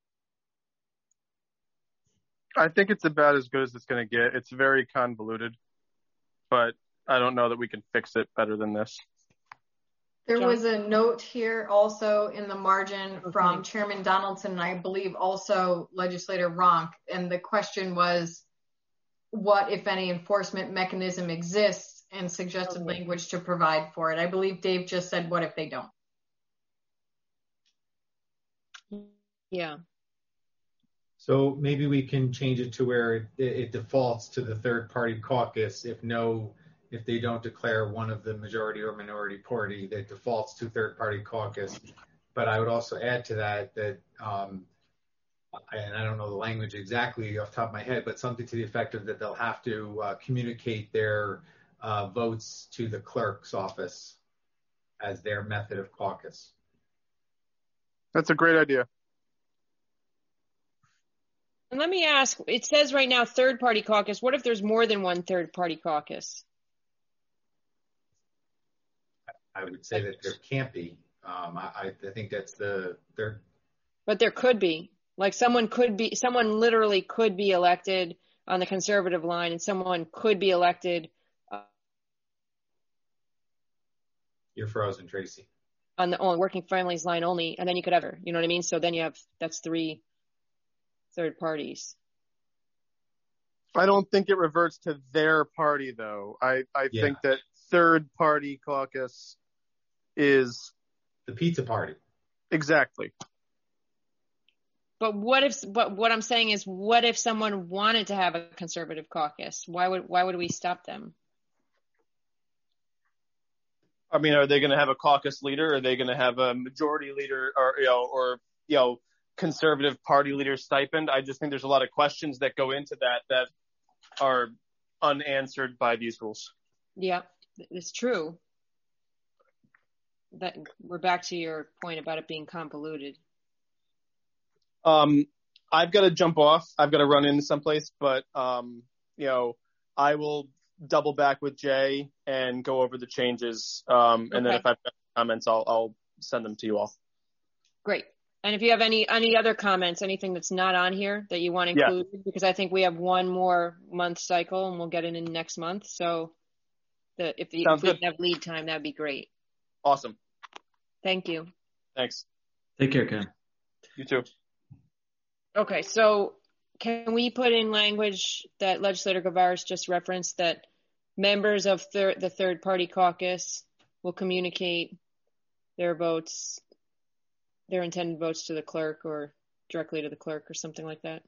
I think it's about as good as it's going to get. It's very convoluted, but I don't know that we can fix it better than this. There was a note here also in the margin from Chairman Donaldson, and I believe also Legislator Ronk. And the question was, what, if any, enforcement mechanism exists, and suggested language to provide for it. I believe Dave just said, what if they don't? Yeah. So maybe we can change it to where it defaults to the third party caucus if they don't declare one of the majority or minority party, that defaults to third party caucus. But I would also add to that, and I don't know the language exactly off the top of my head, but something to the effect of that they'll have to communicate their votes to the clerk's office as their method of caucus. That's a great idea. And let me ask, it says right now third party caucus. What if there's more than one third party caucus? I would say that there can't be. I think that's the third. But there could be. Like someone literally could be elected on the conservative line, and someone could be elected. You're frozen, Tracy. On the working families line only, and then you could ever, you know what I mean? So then that's 3 third parties. I don't think it reverts to their party, though. I think that third party caucus is the pizza party. Exactly. But what I'm saying is, what if someone wanted to have a conservative caucus? Why would we stop them? I mean, are they going to have a caucus leader? Are they going to have a majority leader, or conservative party leader stipend? I just think there's a lot of questions that go into that are unanswered by these rules. Yeah, it's true. That we're back to your point about it being convoluted. I've got to jump off. I've got to run into someplace, but I will double back with Jay and go over the changes. And then if I've got comments, I'll send them to you all. Great. And if you have any other comments, anything that's not on here that you want included, because I think we have one more month cycle and we'll get it in next month. So if we have lead time, that'd be great. Awesome. Thank you. Thanks. Take care, Ken. You too. Okay, so can we put in language that Legislator Gavaris just referenced, that members of the third party caucus will communicate their votes, their intended votes, to the clerk or directly to the clerk or something like that?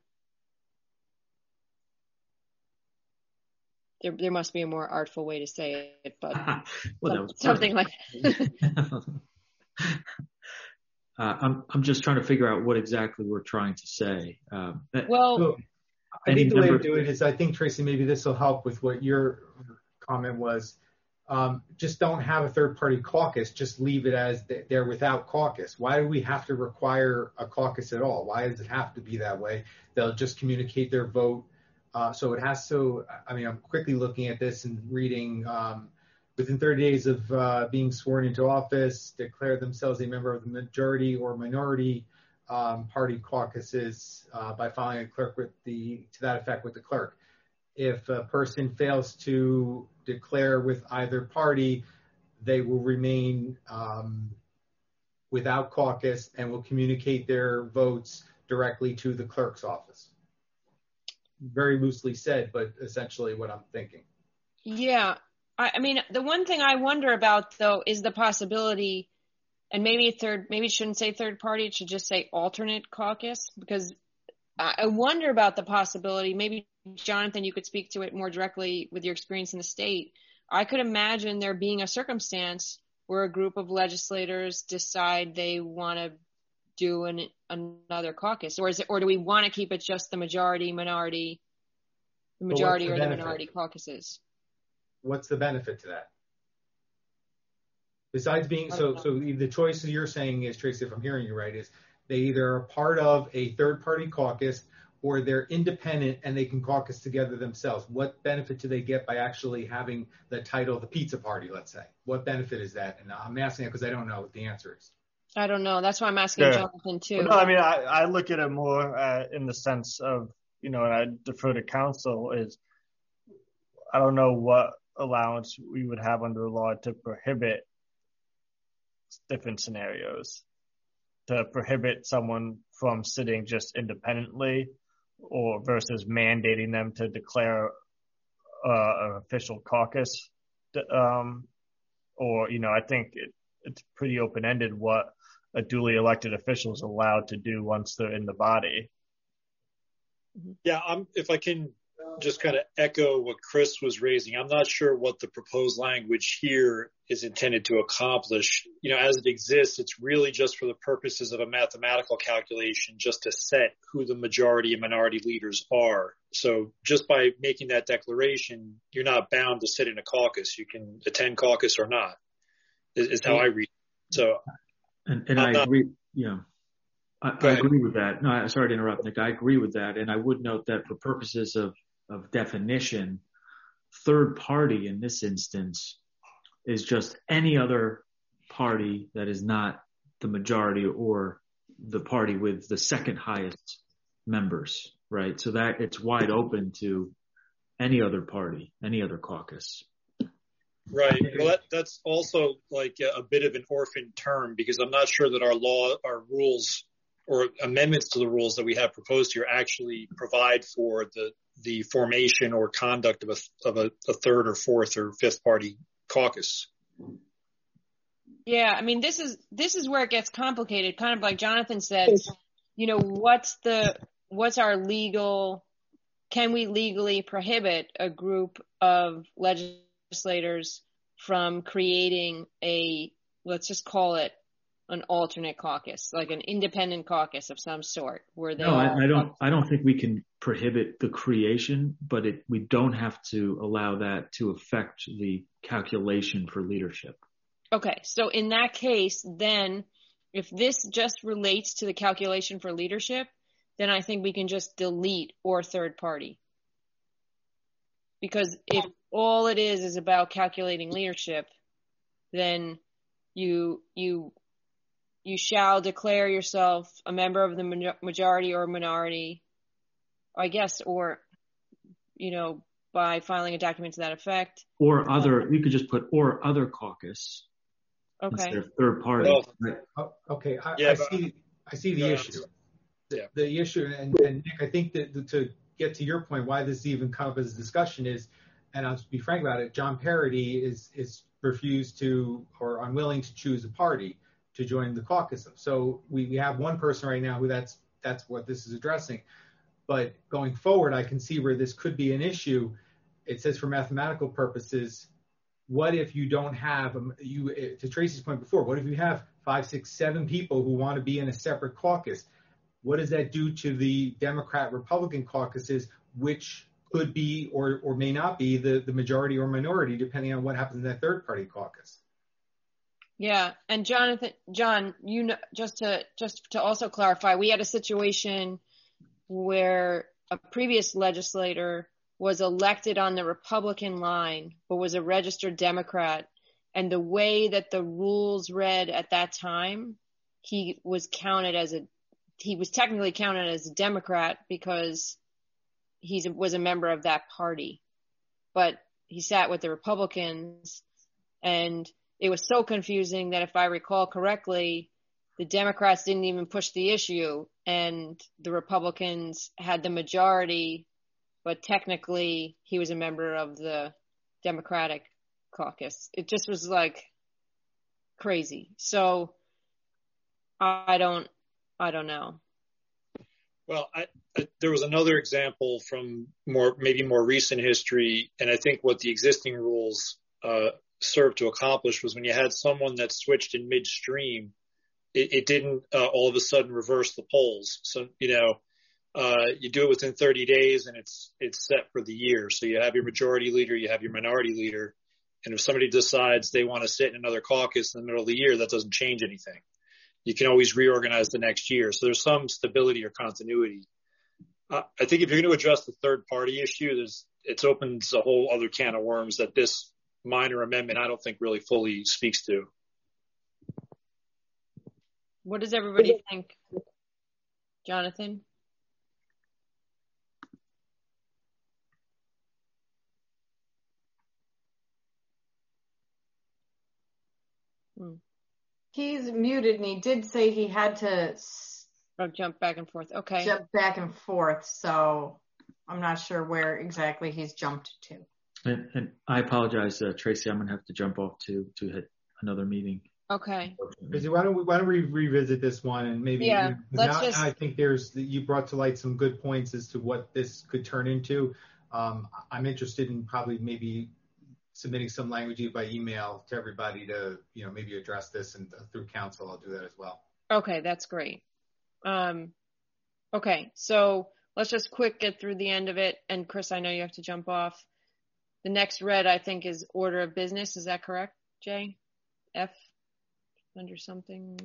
There must be a more artful way to say it, but something like that. I'm just trying to figure out what exactly we're trying to say. I think the way to do it is, I think, Tracy, maybe this will help with what your comment was. Just don't have a third-party caucus. Just leave it as they're without caucus. Why do we have to require a caucus at all? Why does it have to be that way? They'll just communicate their vote. So it has to, I'm quickly looking at this and reading, within 30 days of being sworn into office, declare themselves a member of the majority or minority party caucuses by filing a clerk to that effect with the clerk. If a person fails to declare with either party, they will remain without caucus and will communicate their votes directly to the clerk's office. Very loosely said, but essentially what I'm thinking. Yeah. I mean, the one thing I wonder about, though, is the possibility, and maybe it shouldn't say third party, it should just say alternate caucus, because I wonder about the possibility. Maybe, Jonathan, you could speak to it more directly with your experience in the state. I could imagine there being a circumstance where a group of legislators decide they want to do another caucus, or do we want to keep it just the majority or the minority caucuses? What's the benefit to that? Besides being so the choice you're saying is, Tracy, if I'm hearing you right, is they either are part of a third party caucus or they're independent and they can caucus together themselves. What benefit do they get by actually having the title, the pizza party, let's say? What benefit is that? And I'm asking that because I don't know what the answer is. I don't know. That's why I'm asking Jonathan too. Well, no, I mean, I look at it more in the sense of, and I defer to counsel, is I don't know what allowance we would have under the law to prohibit different scenarios, to prohibit someone from sitting just independently or versus mandating them to declare an official caucus. I think it's pretty open-ended what a duly elected official is allowed to do once they're in the body. Yeah, if I can just kind of echo what Chris was raising, I'm not sure what the proposed language here is intended to accomplish. As it exists, it's really just for the purposes of a mathematical calculation, just to set who the majority and minority leaders are. So just by making that declaration, you're not bound to sit in a caucus. You can attend caucus or not, is how I read it. So, and I agree. I agree with that. No, sorry to interrupt, Nick. I agree with that. And I would note that for purposes of definition, third party in this instance is just any other party that is not the majority or the party with the second highest members, right? So that it's wide open to any other party, any other caucus. Right. Well, that's also like a bit of an orphan term, because I'm not sure that our rules or amendments to the rules that we have proposed here actually provide for the formation or conduct of a third or fourth or fifth party caucus. Yeah, I mean, this is where it gets complicated. Kind of like Jonathan said, what's our legal? Can we legally prohibit a group of legislators from creating let's just call it an alternate caucus, like an independent caucus of some sort, where they? No, I don't think we can prohibit the creation, but we don't have to allow that to affect the calculation for leadership. Okay, so in that case, then, if this just relates to the calculation for leadership, then I think we can just delete or third party. Because if all it is about calculating leadership, then you shall declare yourself a member of the majority or minority, I guess, or, by filing a document to that effect. Or you could just put or other caucus. Okay. Instead of third party. Okay. I see the issue. the issue, and Nick, I think that to get to your point, why this even come up as a discussion is, and I'll be frank about it, John Parody is refused to or unwilling to choose a party to join the caucus. So we have one person right now who that's what this is addressing. But going forward, I can see where this could be an issue. It says for mathematical purposes, what if you don't have, to Tracy's point before, what if you have 5, 6, 7 people who want to be in a separate caucus? What does that do to the Democrat-Republican caucuses, which could be or may not be the majority or minority, depending on what happens in that third-party caucus? Yeah, and John, just to also clarify, we had a situation where a previous legislator was elected on the Republican line, but was a registered Democrat. And the way that the rules read at that time, he was technically counted as a Democrat because he was a member of that party. But he sat with the Republicans, and it was so confusing that if I recall correctly, the Democrats didn't even push the issue, and the Republicans had the majority, but technically he was a member of the Democratic caucus. It just was like crazy. So I don't know. Well, there was another example from maybe more recent history, and I think what the existing rules served to accomplish was when you had someone that switched in midstream, it didn't all of a sudden reverse the polls. So, you do it within 30 days and it's set for the year. So you have your majority leader, you have your minority leader. And if somebody decides they want to sit in another caucus in the middle of the year, that doesn't change anything. You can always reorganize the next year. So there's some stability or continuity. I think if you're going to address the third party issue, it opens a whole other can of worms that this minor amendment I don't think really fully speaks to. What does everybody think? Jonathan? He's muted, and he did say he had to jump back and forth. Okay. Jump back and forth, so I'm not sure where exactly he's jumped to. And I apologize, Tracy. I'm going to have to jump off to hit another meeting. Okay. Why don't we revisit this one and maybe? Yeah. I think you brought to light some good points as to what this could turn into. I'm interested in probably maybe submitting some language by email to everybody to maybe address this, and through council I'll do that as well. Okay, that's great. Okay, so let's just get through the end of it. And Chris, I know you have to jump off. The next red, I think, is order of business. Is that correct, Jay? F, under something.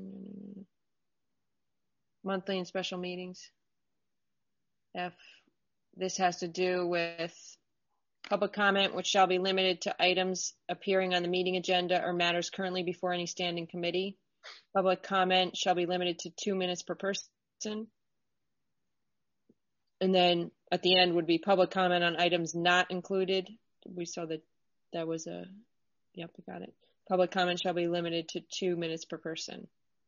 Monthly and special meetings. F, this has to do with public comment, which shall be limited to items appearing on the meeting agenda or matters currently before any standing committee. Public comment shall be limited to 2 minutes per person. And then at the end would be public comment on items not included. We saw that was yep, we got it. Public comment shall be limited to 2 minutes per person.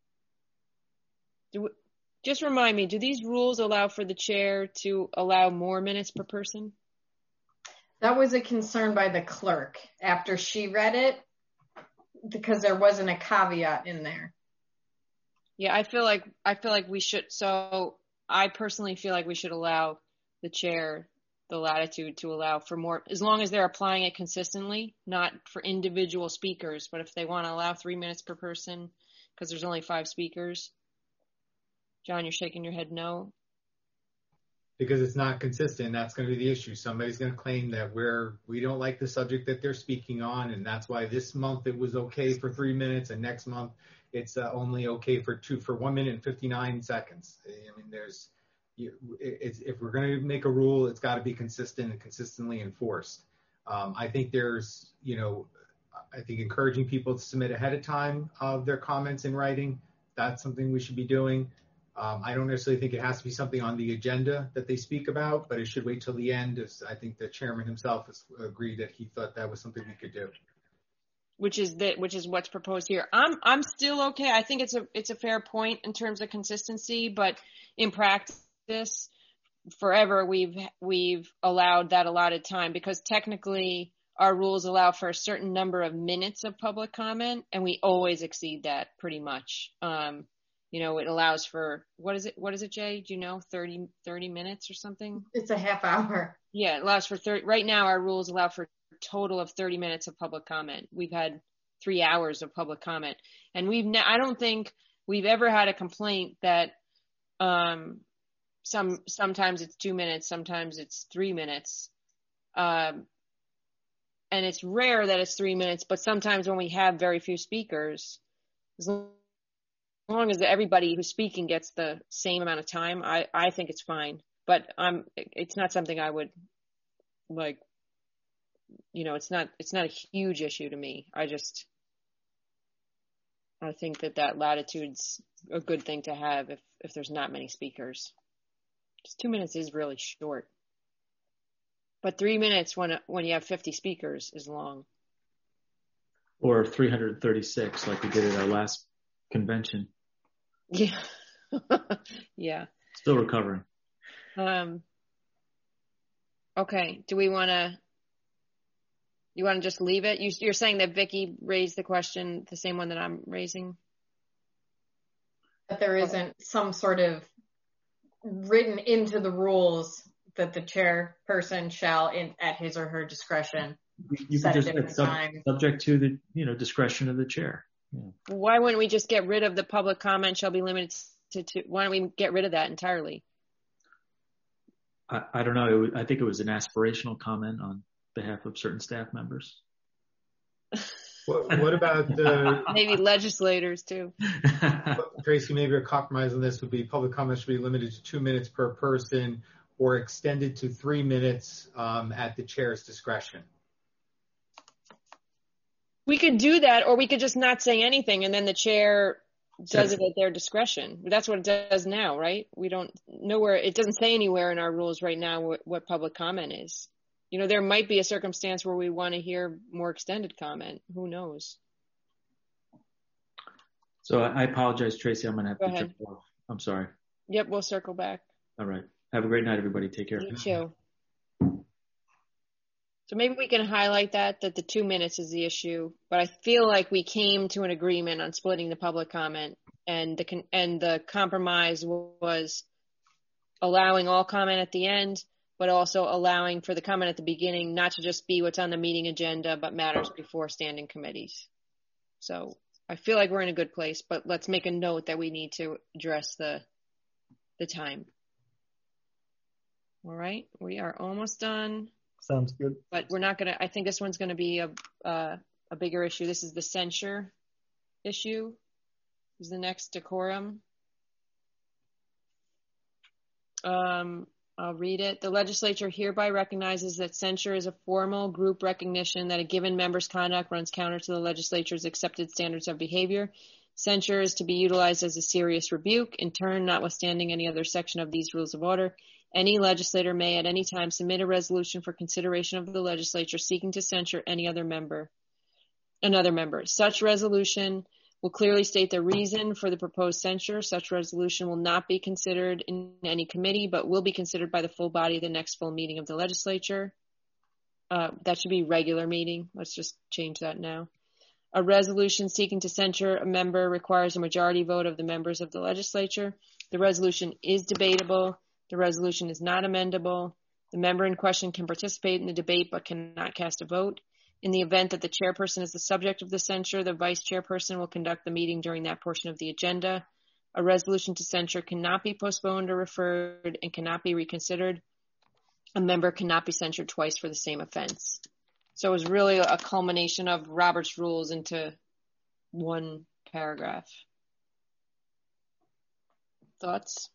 Just remind me, do these rules allow for the chair to allow more minutes per person? That was a concern by the clerk after she read it, because there wasn't a caveat in there. Yeah, I feel like we should. So I personally feel like we should allow the chair the latitude to allow for more, as long as they're applying it consistently, not for individual speakers, but if they want to allow 3 minutes per person, because there's only 5 speakers. John, you're shaking your head no. Because it's not consistent, that's going to be the issue. Somebody's going to claim that we don't like the subject that they're speaking on, and that's why this month it was okay for 3 minutes, and next month it's only okay for 1 minute and 59 seconds. I mean, if we're going to make a rule, it's got to be consistent and consistently enforced. I think I think encouraging people to submit ahead of time of their comments in writing, that's something we should be doing. I don't necessarily think it has to be something on the agenda that they speak about, but it should wait till the end. I think the chairman himself has agreed that he thought that was something we could do. Which is what's proposed here. I'm still okay. I think it's a fair point in terms of consistency, but in practice, this, forever we've allowed that allotted time, because technically our rules allow for a certain number of minutes of public comment, and we always exceed that pretty much. It allows for, what is it, Jay? Do you know, 30 minutes or something? It's a half hour. Yeah, it allows for 30. Right now, our rules allow for a total of 30 minutes of public comment. We've had 3 hours of public comment, and I don't think we've ever had a complaint that sometimes it's 2 minutes, sometimes it's 3 minutes. And it's rare that it's 3 minutes, but sometimes when we have very few speakers, as long as everybody who's speaking gets the same amount of time, I think it's fine. But it's not something I would like, it's not a huge issue to me. I think that latitude's a good thing to have if there's not many speakers. Just 2 minutes is really short. But 3 minutes when you have 50 speakers is long. Or 336, like we did at our last convention. Yeah. Yeah. Still recovering. Okay. Do we want to? You want to just leave it? You're saying that Vicky raised the question, the same one that I'm raising? That there isn't some sort of written into the rules that the chairperson shall, at his or her discretion, you set could a just different time. Subject to the discretion of the chair. Yeah. Why wouldn't we just get rid of the public comment shall be limited to why don't we get rid of that entirely? I don't know. I think it was an aspirational comment on behalf of certain staff members. What about maybe legislators too? Tracy, maybe a compromise on this would be public comment should be limited to 2 minutes per person or extended to 3 minutes at the chair's discretion. We could do that, or we could just not say anything, and then the chair does it at their discretion. That's what it does now, right? We don't nowhere. It doesn't say anywhere in our rules right now what public comment is. There might be a circumstance where we want to hear more extended comment. Who knows? So I apologize, Tracy. I'm going to have to jump off. I'm sorry. Yep, we'll circle back. All right. Have a great night, everybody. Take care. You too. So maybe we can highlight that the 2 minutes is the issue, but I feel like we came to an agreement on splitting the public comment, and the compromise was allowing all comment at the end, but also allowing for the comment at the beginning not to just be what's on the meeting agenda, but matters before standing committees. So I feel like we're in a good place, but let's make a note that we need to address the time. All right, we are almost done. Sounds good. But we're not going to, I think this one's going to be a bigger issue. This is the censure issue. This is the next decorum. I'll read it. The legislature hereby recognizes that censure is a formal group recognition that a given member's conduct runs counter to the legislature's accepted standards of behavior. Censure is to be utilized as a serious rebuke. In turn, notwithstanding any other section of these rules of order, any legislator may at any time submit a resolution for consideration of the legislature seeking to censure another member. Such resolution will clearly state the reason for the proposed censure. Such resolution will not be considered in any committee, but will be considered by the full body of the next full meeting of the legislature. That should be regular meeting. Let's just change that now. A resolution seeking to censure a member requires a majority vote of the members of the legislature. The resolution is debatable. The resolution is not amendable. The member in question can participate in the debate but cannot cast a vote. In the event that the chairperson is the subject of the censure, the vice chairperson will conduct the meeting during that portion of the agenda. A resolution to censure cannot be postponed or referred and cannot be reconsidered. A member cannot be censured twice for the same offense. So it was really a culmination of Robert's rules into one paragraph. Thoughts?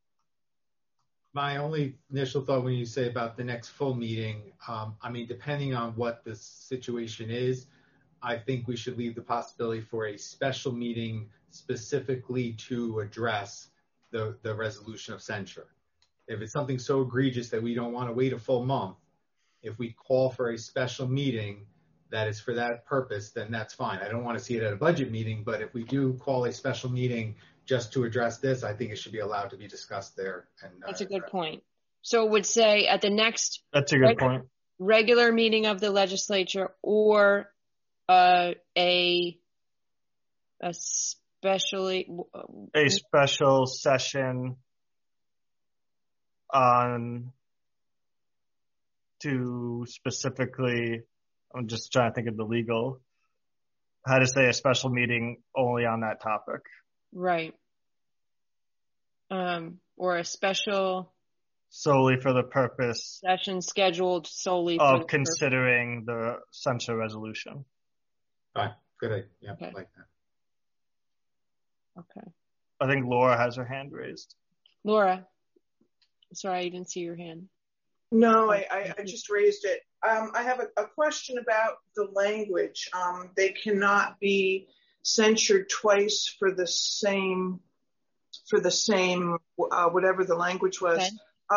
My only initial thought when you say about the next full meeting, depending on what the situation is, I think we should leave the possibility for a special meeting specifically to address the resolution of censure. If it's something so egregious that we don't want to wait a full month, if we call for a special meeting, that is for that purpose, then that's fine. I don't want to see it at a budget meeting, but if we do call a special meeting just to address this, I think it should be allowed to be discussed there. And that's a good point. So it would say at the next that's a good point. Regular meeting of the legislature or a special session on to specifically, I'm just trying to think of the legal, how to say a special meeting only on that topic. Right. Or a special solely for the purpose session scheduled solely of considering the censure resolution. Fine. Good. Yeah, okay. I like that. Okay. I think Laura has her hand raised. Laura, sorry, I didn't see your hand. No, I just raised it. I have a question about the language. They cannot be censured twice for the same whatever the language was. Okay.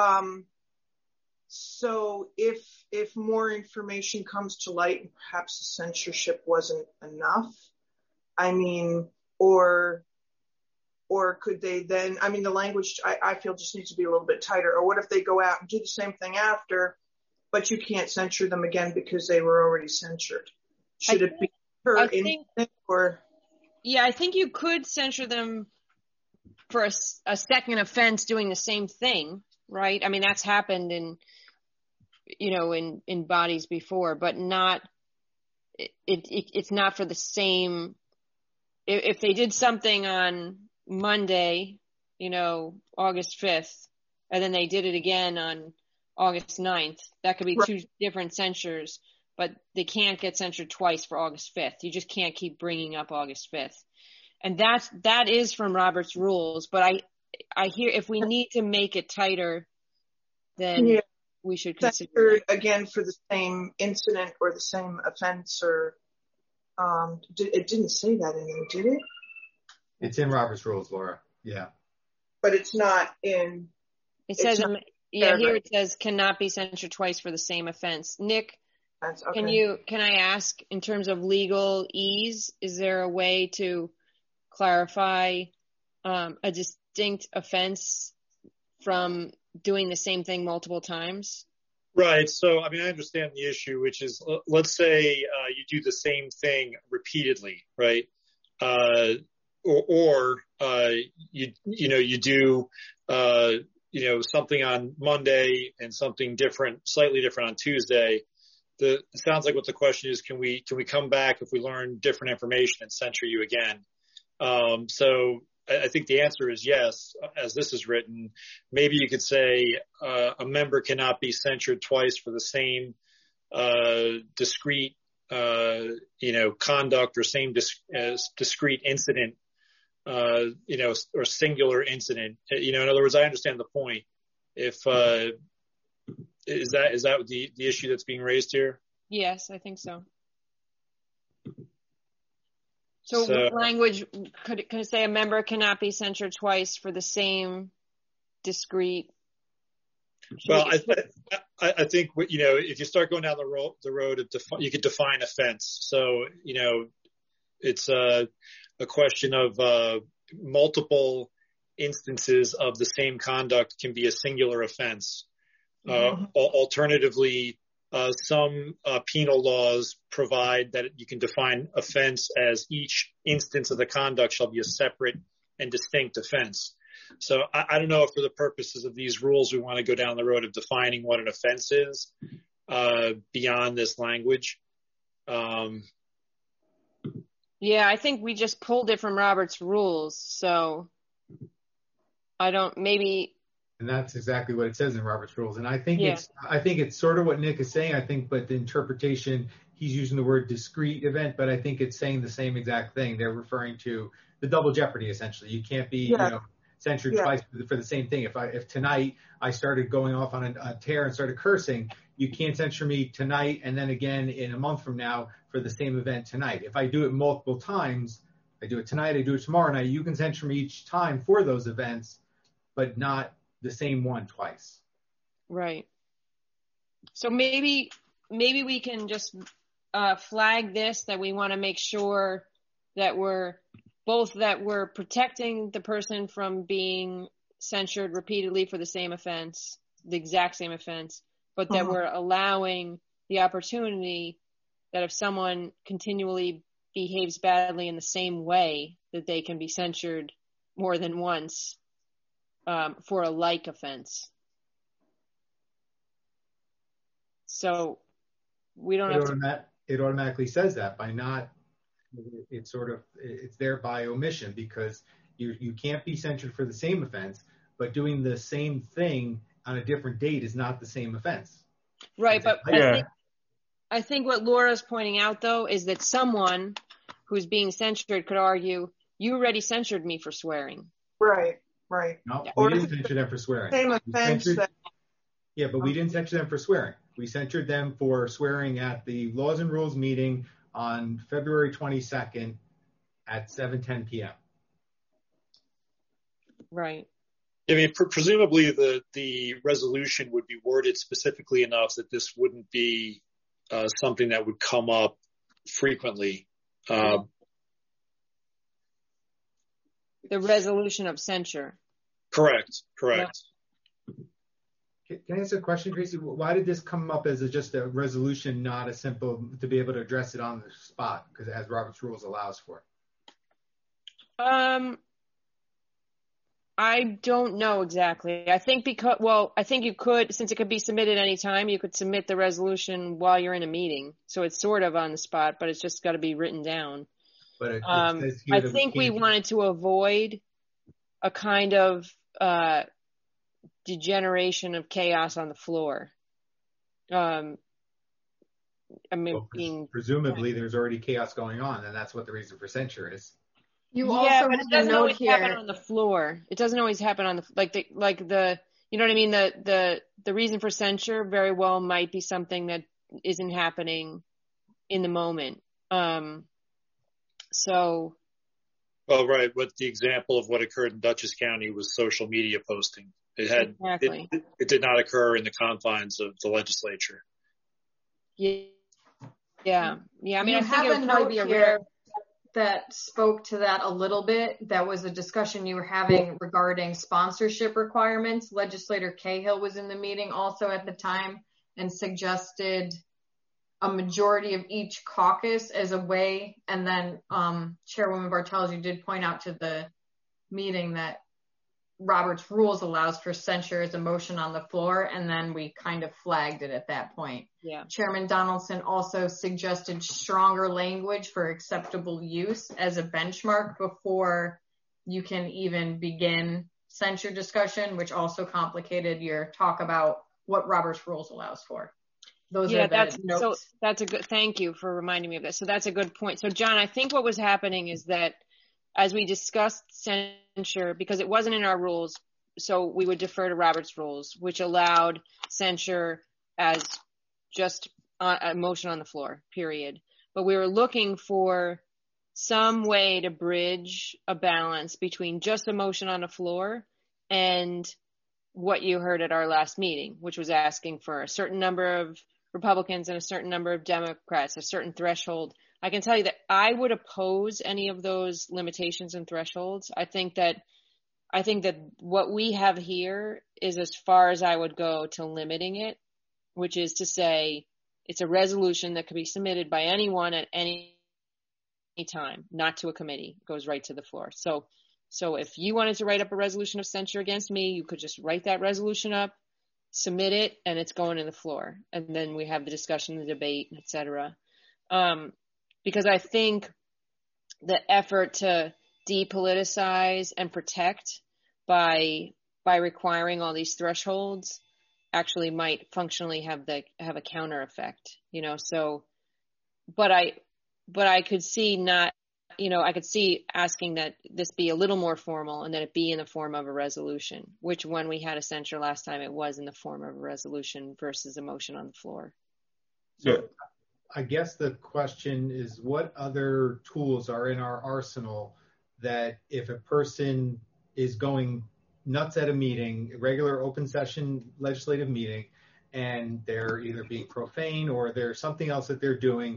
So if more information comes to light and perhaps the censorship wasn't enough, I mean, or could they then, I mean, the language I feel just needs to be a little bit tighter. Or what if they go out and do the same thing after, but you can't censure them again because they were already censured? Should it be per incident or? Yeah, I think you could censure them for a second offense doing the same thing, right? I mean, that's happened in bodies before, but not, it's not for the same. If they did something on Monday, August 5th, and then they did it again on August 9th, that could be two different censures, but they can't get censured twice for August 5th. You just can't keep bringing up August 5th. And that is from Robert's rules, but I hear if we need to make it tighter, then we should consider again for the same incident or the same offense, or it didn't say that in there, did it? It's in Robert's rules, Laura. Yeah. But it's not in. It says, here it says cannot be censured twice for the same offense. Nick, okay. Can I ask in terms of legal ease, is there a way to clarify a distinct offense from doing the same thing multiple times? Right. So, I mean, I understand the issue, which is, let's say you do the same thing repeatedly, right? Or you do something on Monday and something different, slightly different on Tuesday. It sounds like what the question is: can we come back if we learn different information and censure you again? So I think the answer is yes, as this is written. Maybe you could say a member cannot be censured twice for the same discrete, conduct or same discrete incident, or singular incident. In other words, I understand the point. If is that the issue that's being raised here? Yes, I think so. So what language could it say a member cannot be censured twice for the same discrete? Well, I think if you start going down the road of you could define offense. So it's a question of multiple instances of the same conduct can be a singular offense. Alternatively, some penal laws provide that you can define offense as each instance of the conduct shall be a separate and distinct offense. So I don't know if for the purposes of these rules, we want to go down the road of defining what an offense is beyond this language. Yeah, I think we just pulled it from Robert's rules. So And that's exactly what it says in Robert's rules. And I think it's sort of what Nick is saying, but the interpretation, he's using the word discrete event, but I think it's saying the same exact thing. They're referring to the double jeopardy, essentially. You can't be, censured twice for the same thing. If tonight I started going off on a tear and started cursing, you can't censure me tonight and then again in a month from now for the same event tonight. If I do it multiple times, I do it tonight, I do it tomorrow night, you can censure me each time for those events, but not the same one twice. Right. So maybe we can just flag this, that we want to make sure that we're protecting the person from being censured repeatedly for the same offense, the exact same offense, but that we're allowing the opportunity that if someone continually behaves badly in the same way, that they can be censured more than once for a like offense. So we don't it automatically says that by not, it's there by omission, because you can't be censured for the same offense, but doing the same thing on a different date is not the same offense. Right, but I think what Laura's pointing out, though, is that someone who's being censured could argue, you already censured me for swearing. Right. No, we didn't censure them for swearing. Same offense. Yeah, but we didn't censure them for swearing. We censured them for swearing at the Laws and Rules meeting on February 22nd at 7:10 p.m. Right. I mean, presumably the resolution would be worded specifically enough that this wouldn't be something that would come up frequently. The resolution of censure. Correct. Yeah. Can I ask a question, Tracy? Why did this come up as just a resolution, not a simple, to be able to address it on the spot, because as Robert's Rules allows for? I don't know exactly. I think I think you could, since it could be submitted anytime, you could submit the resolution while you're in a meeting. So it's sort of on the spot, but it's just got to be written down. But it says here I think we wanted to avoid a kind of degeneration of chaos on the floor. Presumably there's already chaos going on, and that's what the reason for censure is. But it doesn't always happen on the floor. It doesn't always happen on the you know what I mean? The reason for censure very well might be something that isn't happening in the moment. Well, right. But the example of what occurred in Dutchess County was social media posting. It did not occur in the confines of the legislature. Yeah. I mean, I think it would probably be a rare that spoke to that a little bit. That was a discussion you were having regarding sponsorship requirements. Legislator Cahill was in the meeting also at the time and suggested a majority of each caucus as a way. And then Chairwoman Bartels, you did point out to the meeting that Robert's Rules allows for censure as a motion on the floor, and then we kind of flagged it at that point. Yeah. Chairman Donaldson also suggested stronger language for acceptable use as a benchmark before you can even begin censure discussion, which also complicated your talk about what Robert's Rules allows for. Those are the notes. So that's a good, thank you for reminding me of this. So that's a good point. So John, I think what was happening is that as we discussed censure, because it wasn't in our rules, so we would defer to Robert's Rules, which allowed censure as just a motion on the floor, period. But we were looking for some way to bridge a balance between just a motion on the floor and what you heard at our last meeting, which was asking for a certain number of Republicans and a certain number of Democrats, a certain threshold. I can tell you that I would oppose any of those limitations and thresholds. I think that what we have here is as far as I would go to limiting it, which is to say it's a resolution that can be submitted by anyone at any time, not to a committee. It goes right to the floor. So if you wanted to write up a resolution of censure against me, you could just write that resolution up, submit it, and it's going to the floor. And then we have the discussion, the debate, et cetera. Because I think the effort to depoliticize and protect by requiring all these thresholds actually might functionally have a counter effect, you know. So, but I could see I could see asking that this be a little more formal and that it be in the form of a resolution, which when we had a censure last time, it was in the form of a resolution versus a motion on the floor. So I guess the question is, what other tools are in our arsenal that if a person is going nuts at a meeting, a regular open session legislative meeting, and they're either being profane or there's something else that they're doing,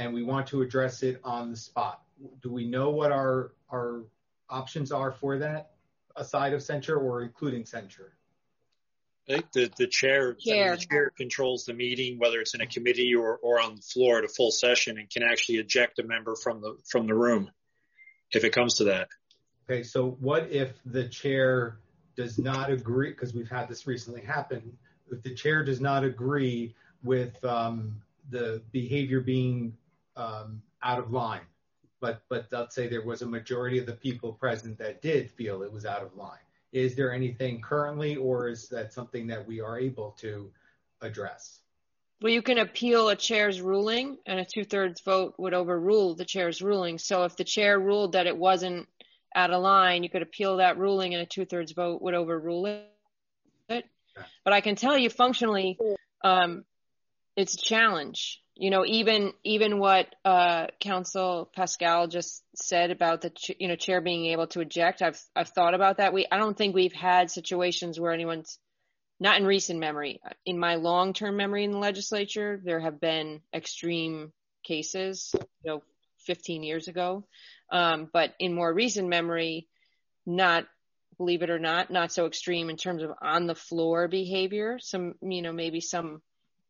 and we want to address it on the spot. Do we know what our options are for that, aside of censure or including censure? I think the chair controls the meeting, whether it's in a committee or on the floor at a full session, and can actually eject a member from the room if it comes to that. Okay, so what if the chair does not agree, because we've had this recently happen, if the chair does not agree with the behavior being out of line, but let's say there was a majority of the people present that did feel it was out of line. Is there anything currently, or is that something that we are able to address? Well, you can appeal a chair's ruling, and a 2/3 vote would overrule the chair's ruling. So if the chair ruled that it wasn't out of line, you could appeal that ruling, and a 2/3 vote would overrule it. Okay. But I can tell you functionally, it's a challenge. You know, even what Council Pascal just said about the chair being able to eject, I've thought about that. I don't think we've had situations where anyone's, not in recent memory. In my long-term memory in the legislature, there have been extreme cases, 15 years ago. But in more recent memory, not, believe it or not so extreme in terms of on the floor behavior. Some, maybe some,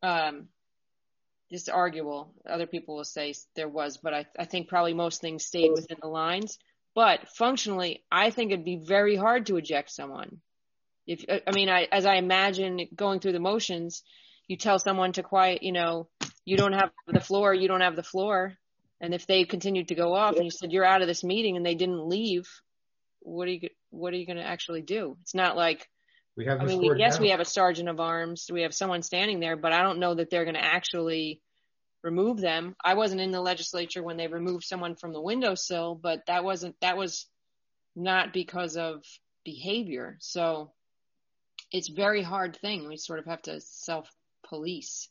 it's arguable. Other people will say there was, but I think probably most things stayed within the lines. But functionally, I think it'd be very hard to eject someone. As I imagine going through the motions, you tell someone to quiet, you don't have the floor, you don't have the floor. And if they continued to go off and you said, you're out of this meeting, and they didn't leave, what are you going to actually do? It's not like, we have a sergeant of arms, we have someone standing there, but I don't know that they're going to actually remove them. I wasn't in the legislature when they removed someone from the windowsill, but that was not because of behavior. So it's a very hard thing. We sort of have to self-police.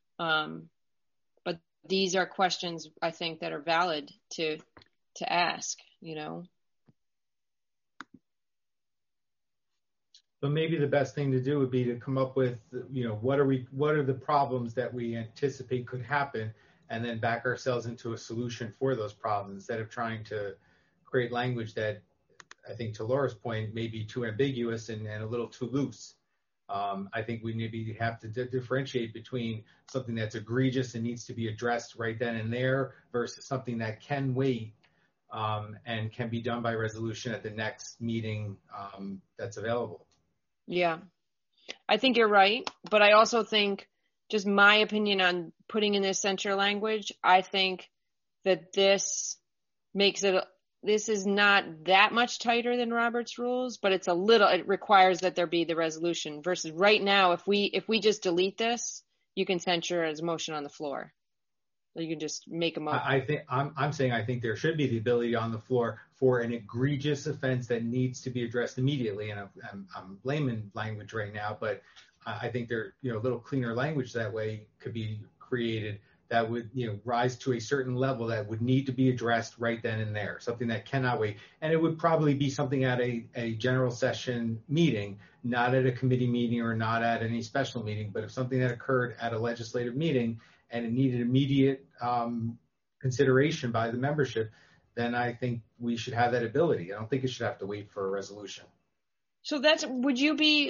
But these are questions I think that are valid to ask, But maybe the best thing to do would be to come up with, what are the problems that we anticipate could happen, and then back ourselves into a solution for those problems instead of trying to create language that, I think to Laura's point, may be too ambiguous and a little too loose. I think we maybe have to differentiate between something that's egregious and needs to be addressed right then and there versus something that can wait and can be done by resolution at the next meeting that's available. Yeah, I think you're right. But I also think, just my opinion on putting in this censure language, I think that this is not that much tighter than Robert's rules, but it requires that there be the resolution versus right now, if we just delete this, you can censure as a motion on the floor. You can just make a motion. I think there should be the ability on the floor for an egregious offense that needs to be addressed immediately. And I'm layman language right now, but I think there, a little cleaner language that way could be created that would, rise to a certain level that would need to be addressed right then and there, something that cannot wait. And it would probably be something at a general session meeting, not at a committee meeting or not at any special meeting, but if something that occurred at a legislative meeting and it needed immediate consideration by the membership, then I think we should have that ability. I don't think it should have to wait for a resolution. So would you be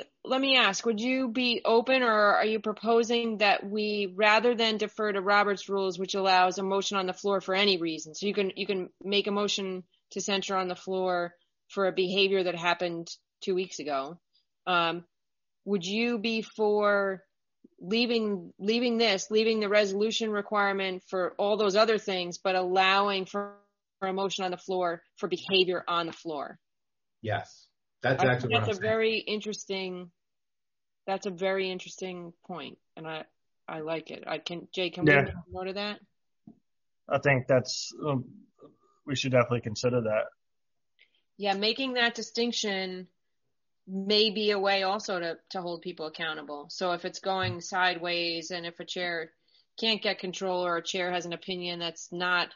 open, or are you proposing that we, rather than defer to Robert's rules, which allows a motion on the floor for any reason, so you can make a motion to censure on the floor for a behavior that happened 2 weeks ago, would you be for leaving the resolution requirement for all those other things, but allowing for a motion on the floor for behavior on the floor? Yes. That's a very interesting point, and I like it. Jay, can we make a note of that? I think that's we should definitely consider that. Yeah, making that distinction may be a way also to hold people accountable. So if it's going sideways, and if a chair can't get control, or a chair has an opinion that's not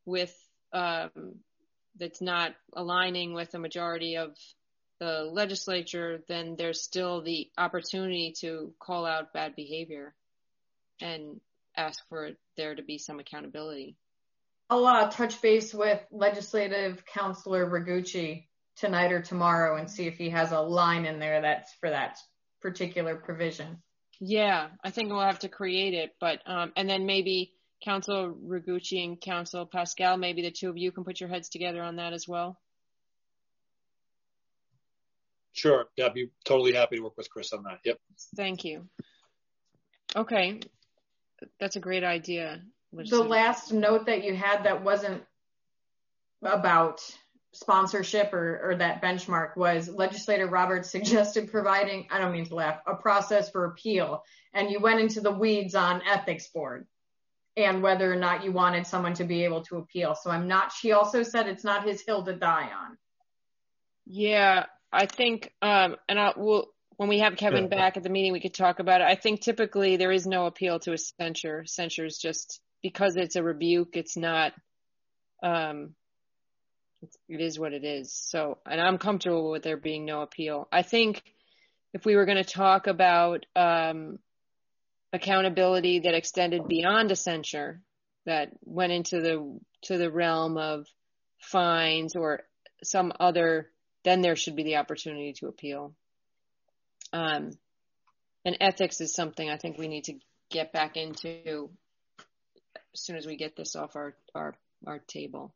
aligning with the majority of the legislature, then there's still the opportunity to call out bad behavior and ask for there to be some accountability. I'll touch base with Legislative Counselor Rigucci tonight or tomorrow and see if he has a line in there that's for that particular provision. Yeah, I think we'll have to create it, but and then maybe Council Rigucci and Council Pascal, maybe the two of you can put your heads together on that as well. Sure. Yeah, I'd be totally happy to work with Chris on that. Yep. Thank you. Okay. That's a great idea. The last note that you had that wasn't about sponsorship or that benchmark was Legislator Roberts suggested providing, I don't mean to laugh, a process for appeal. And you went into the weeds on ethics board and whether or not you wanted someone to be able to appeal. So she also said it's not his hill to die on. Yeah, I think, when we have Kevin back at the meeting, we could talk about it. I think typically there is no appeal to a censure. Censure is just because it's a rebuke. It's not, it is what it is. So, and I'm comfortable with there being no appeal. I think if we were going to talk about accountability that extended beyond a censure, that went into the realm of fines or some other, then there should be the opportunity to appeal. And ethics is something I think we need to get back into as soon as we get this off our table.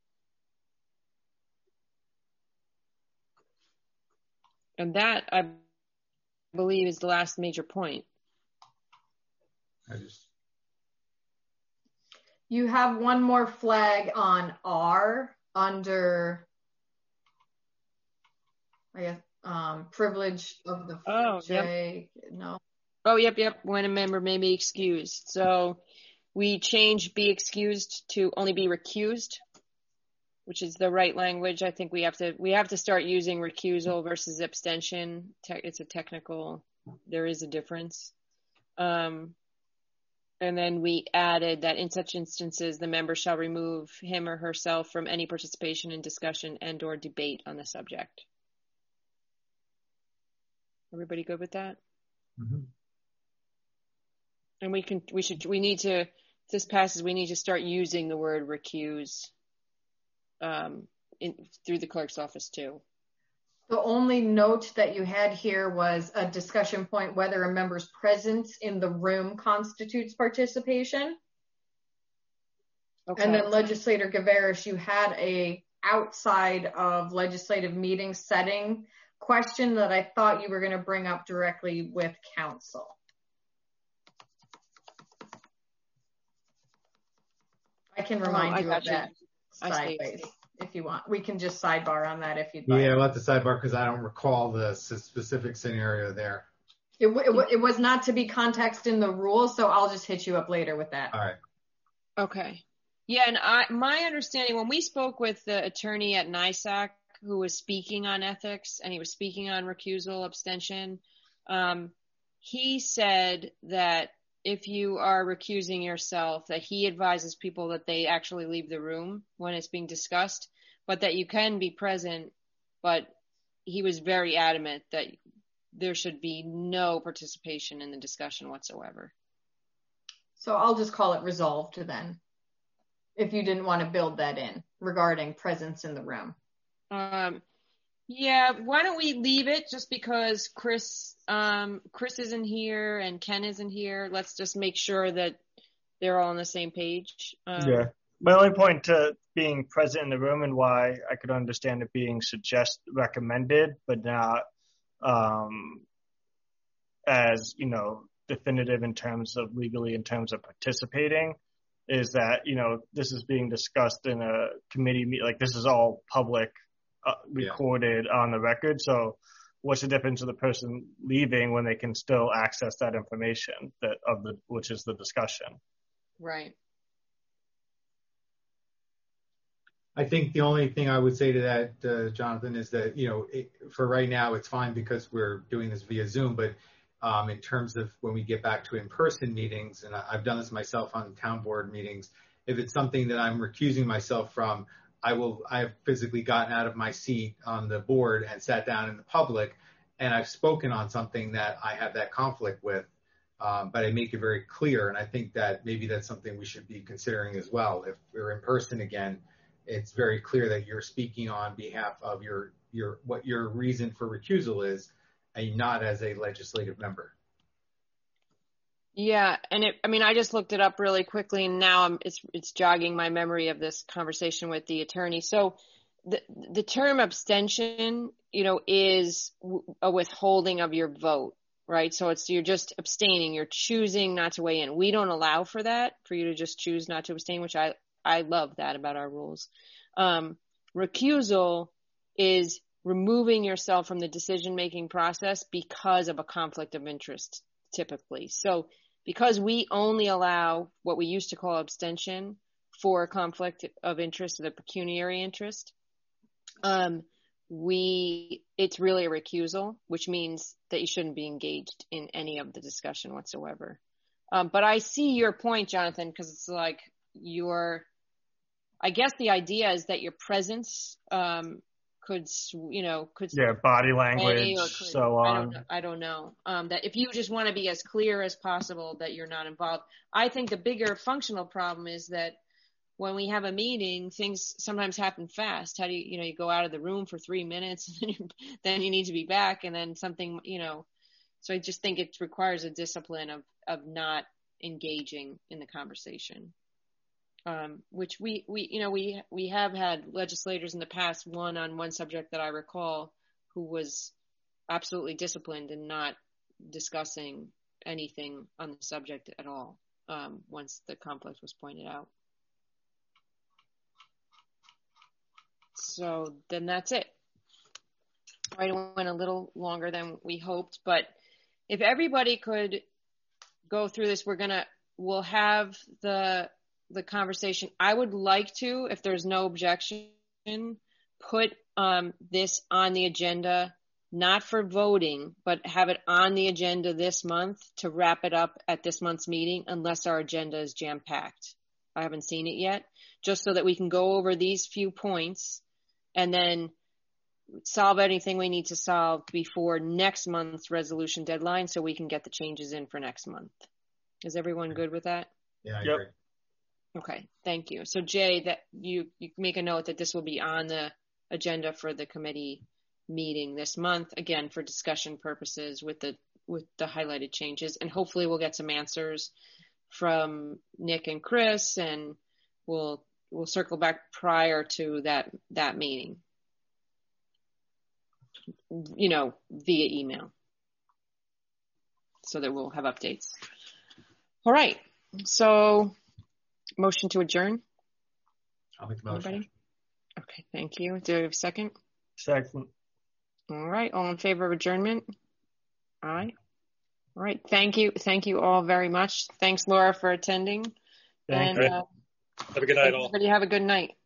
And that, I believe, is the last major point. You have one more flag on R under, I guess, privilege of the Yep. No. Oh, yep. When a member may be excused. So we changed be excused to only be recused, which is the right language. I think we have to start using recusal versus abstention. It's a technical, there is a difference. And then we added that in such instances, the member shall remove him or herself from any participation in discussion and or debate on the subject. Everybody good with that? Mm-hmm. And we need to, if this passes, we need to start using the word recuse through the clerk's office too. The only note that you had here was a discussion point whether a member's presence in the room constitutes participation. Okay. And then Legislator Gavaris, you had a outside of legislative meeting setting question that I thought you were going to bring up directly with council. I can remind you of that sideways if you want. We can just sidebar on that if you'd like. Yeah, I'll let the sidebar because I don't recall the specific scenario there. It was not to be context in the rules, so I'll just hit you up later with that. All right. Okay. Yeah, and my understanding, when we spoke with the attorney at NISAC who was speaking on ethics and he was speaking on recusal, abstention, he said that if you are recusing yourself, that he advises people that they actually leave the room when it's being discussed, but that you can be present. But he was very adamant that there should be no participation in the discussion whatsoever. So I'll just call it resolved then, if you didn't want to build that in regarding presence in the room. Yeah, why don't we leave it just because Chris isn't here and Ken isn't here. Let's just make sure that they're all on the same page. Yeah. My only point to being present in the room and why I could understand it being recommended, but not as, definitive in terms of legally in terms of participating, is that, this is being discussed in a committee meeting. Like, this is all public, recorded on the record. So what's the difference of the person leaving when they can still access that information which is the discussion? Right. I think the only thing I would say to that, Jonathan, is that, for right now, it's fine because we're doing this via Zoom, but in terms of when we get back to in-person meetings, and I've done this myself on town board meetings, if it's something that I'm recusing myself from, I have physically gotten out of my seat on the board and sat down in the public, and I've spoken on something that I have that conflict with. but I make it very clear. And I think that maybe that's something we should be considering as well. If we're in person again, it's very clear that you're speaking on behalf of what your reason for recusal is, and not as a legislative member. Yeah, and I just looked it up really quickly, and now it's jogging my memory of this conversation with the attorney. So the term abstention, is a withholding of your vote, right? So you're just abstaining, you're choosing not to weigh in. We don't allow for that, for you to just choose not to abstain, which I love that about our rules. Recusal is removing yourself from the decision-making process because of a conflict of interest, typically. So because we only allow what we used to call abstention for a conflict of interest, or the pecuniary interest, it's really a recusal, which means that you shouldn't be engaged in any of the discussion whatsoever. But I see your point, Jonathan, because it's like I guess the idea is that your presence could body language, so on. I don't know. That if you just want to be as clear as possible that you're not involved. I think the bigger functional problem is that when we have a meeting, things sometimes happen fast. How do you go out of the room for 3 minutes, and then you need to be back, and then something, So I just think it requires a discipline of not engaging in the conversation. Which we have had legislators in the past, one on one subject that I recall, who was absolutely disciplined in not discussing anything on the subject at all, once the conflict was pointed out. So then that's it. Right, it went a little longer than we hoped, but if everybody could go through this, we'll have the conversation. I would like to, if there's no objection, put this on the agenda, not for voting, but have it on the agenda this month to wrap it up at this month's meeting, unless our agenda is jam-packed. I haven't seen it yet, just so that we can go over these few points and then solve anything we need to solve before next month's resolution deadline, so we can get the changes in for next month. Is everyone good with that? Yeah, I agree. Okay, thank you. So Jay, that you make a note that this will be on the agenda for the committee meeting this month, again, for discussion purposes with the highlighted changes, and hopefully we'll get some answers from Nick and Chris, and we'll circle back prior to that meeting, via email, so that we'll have updates. All right, so motion to adjourn. I'll make the motion. Anybody? Okay, thank you. Do we have a second? Second. All right, all in favor of adjournment? All right. All right, thank you. Thank you all very much. Thanks, Laura, for attending. Thank you. Have a good night, all. Everybody have a good night.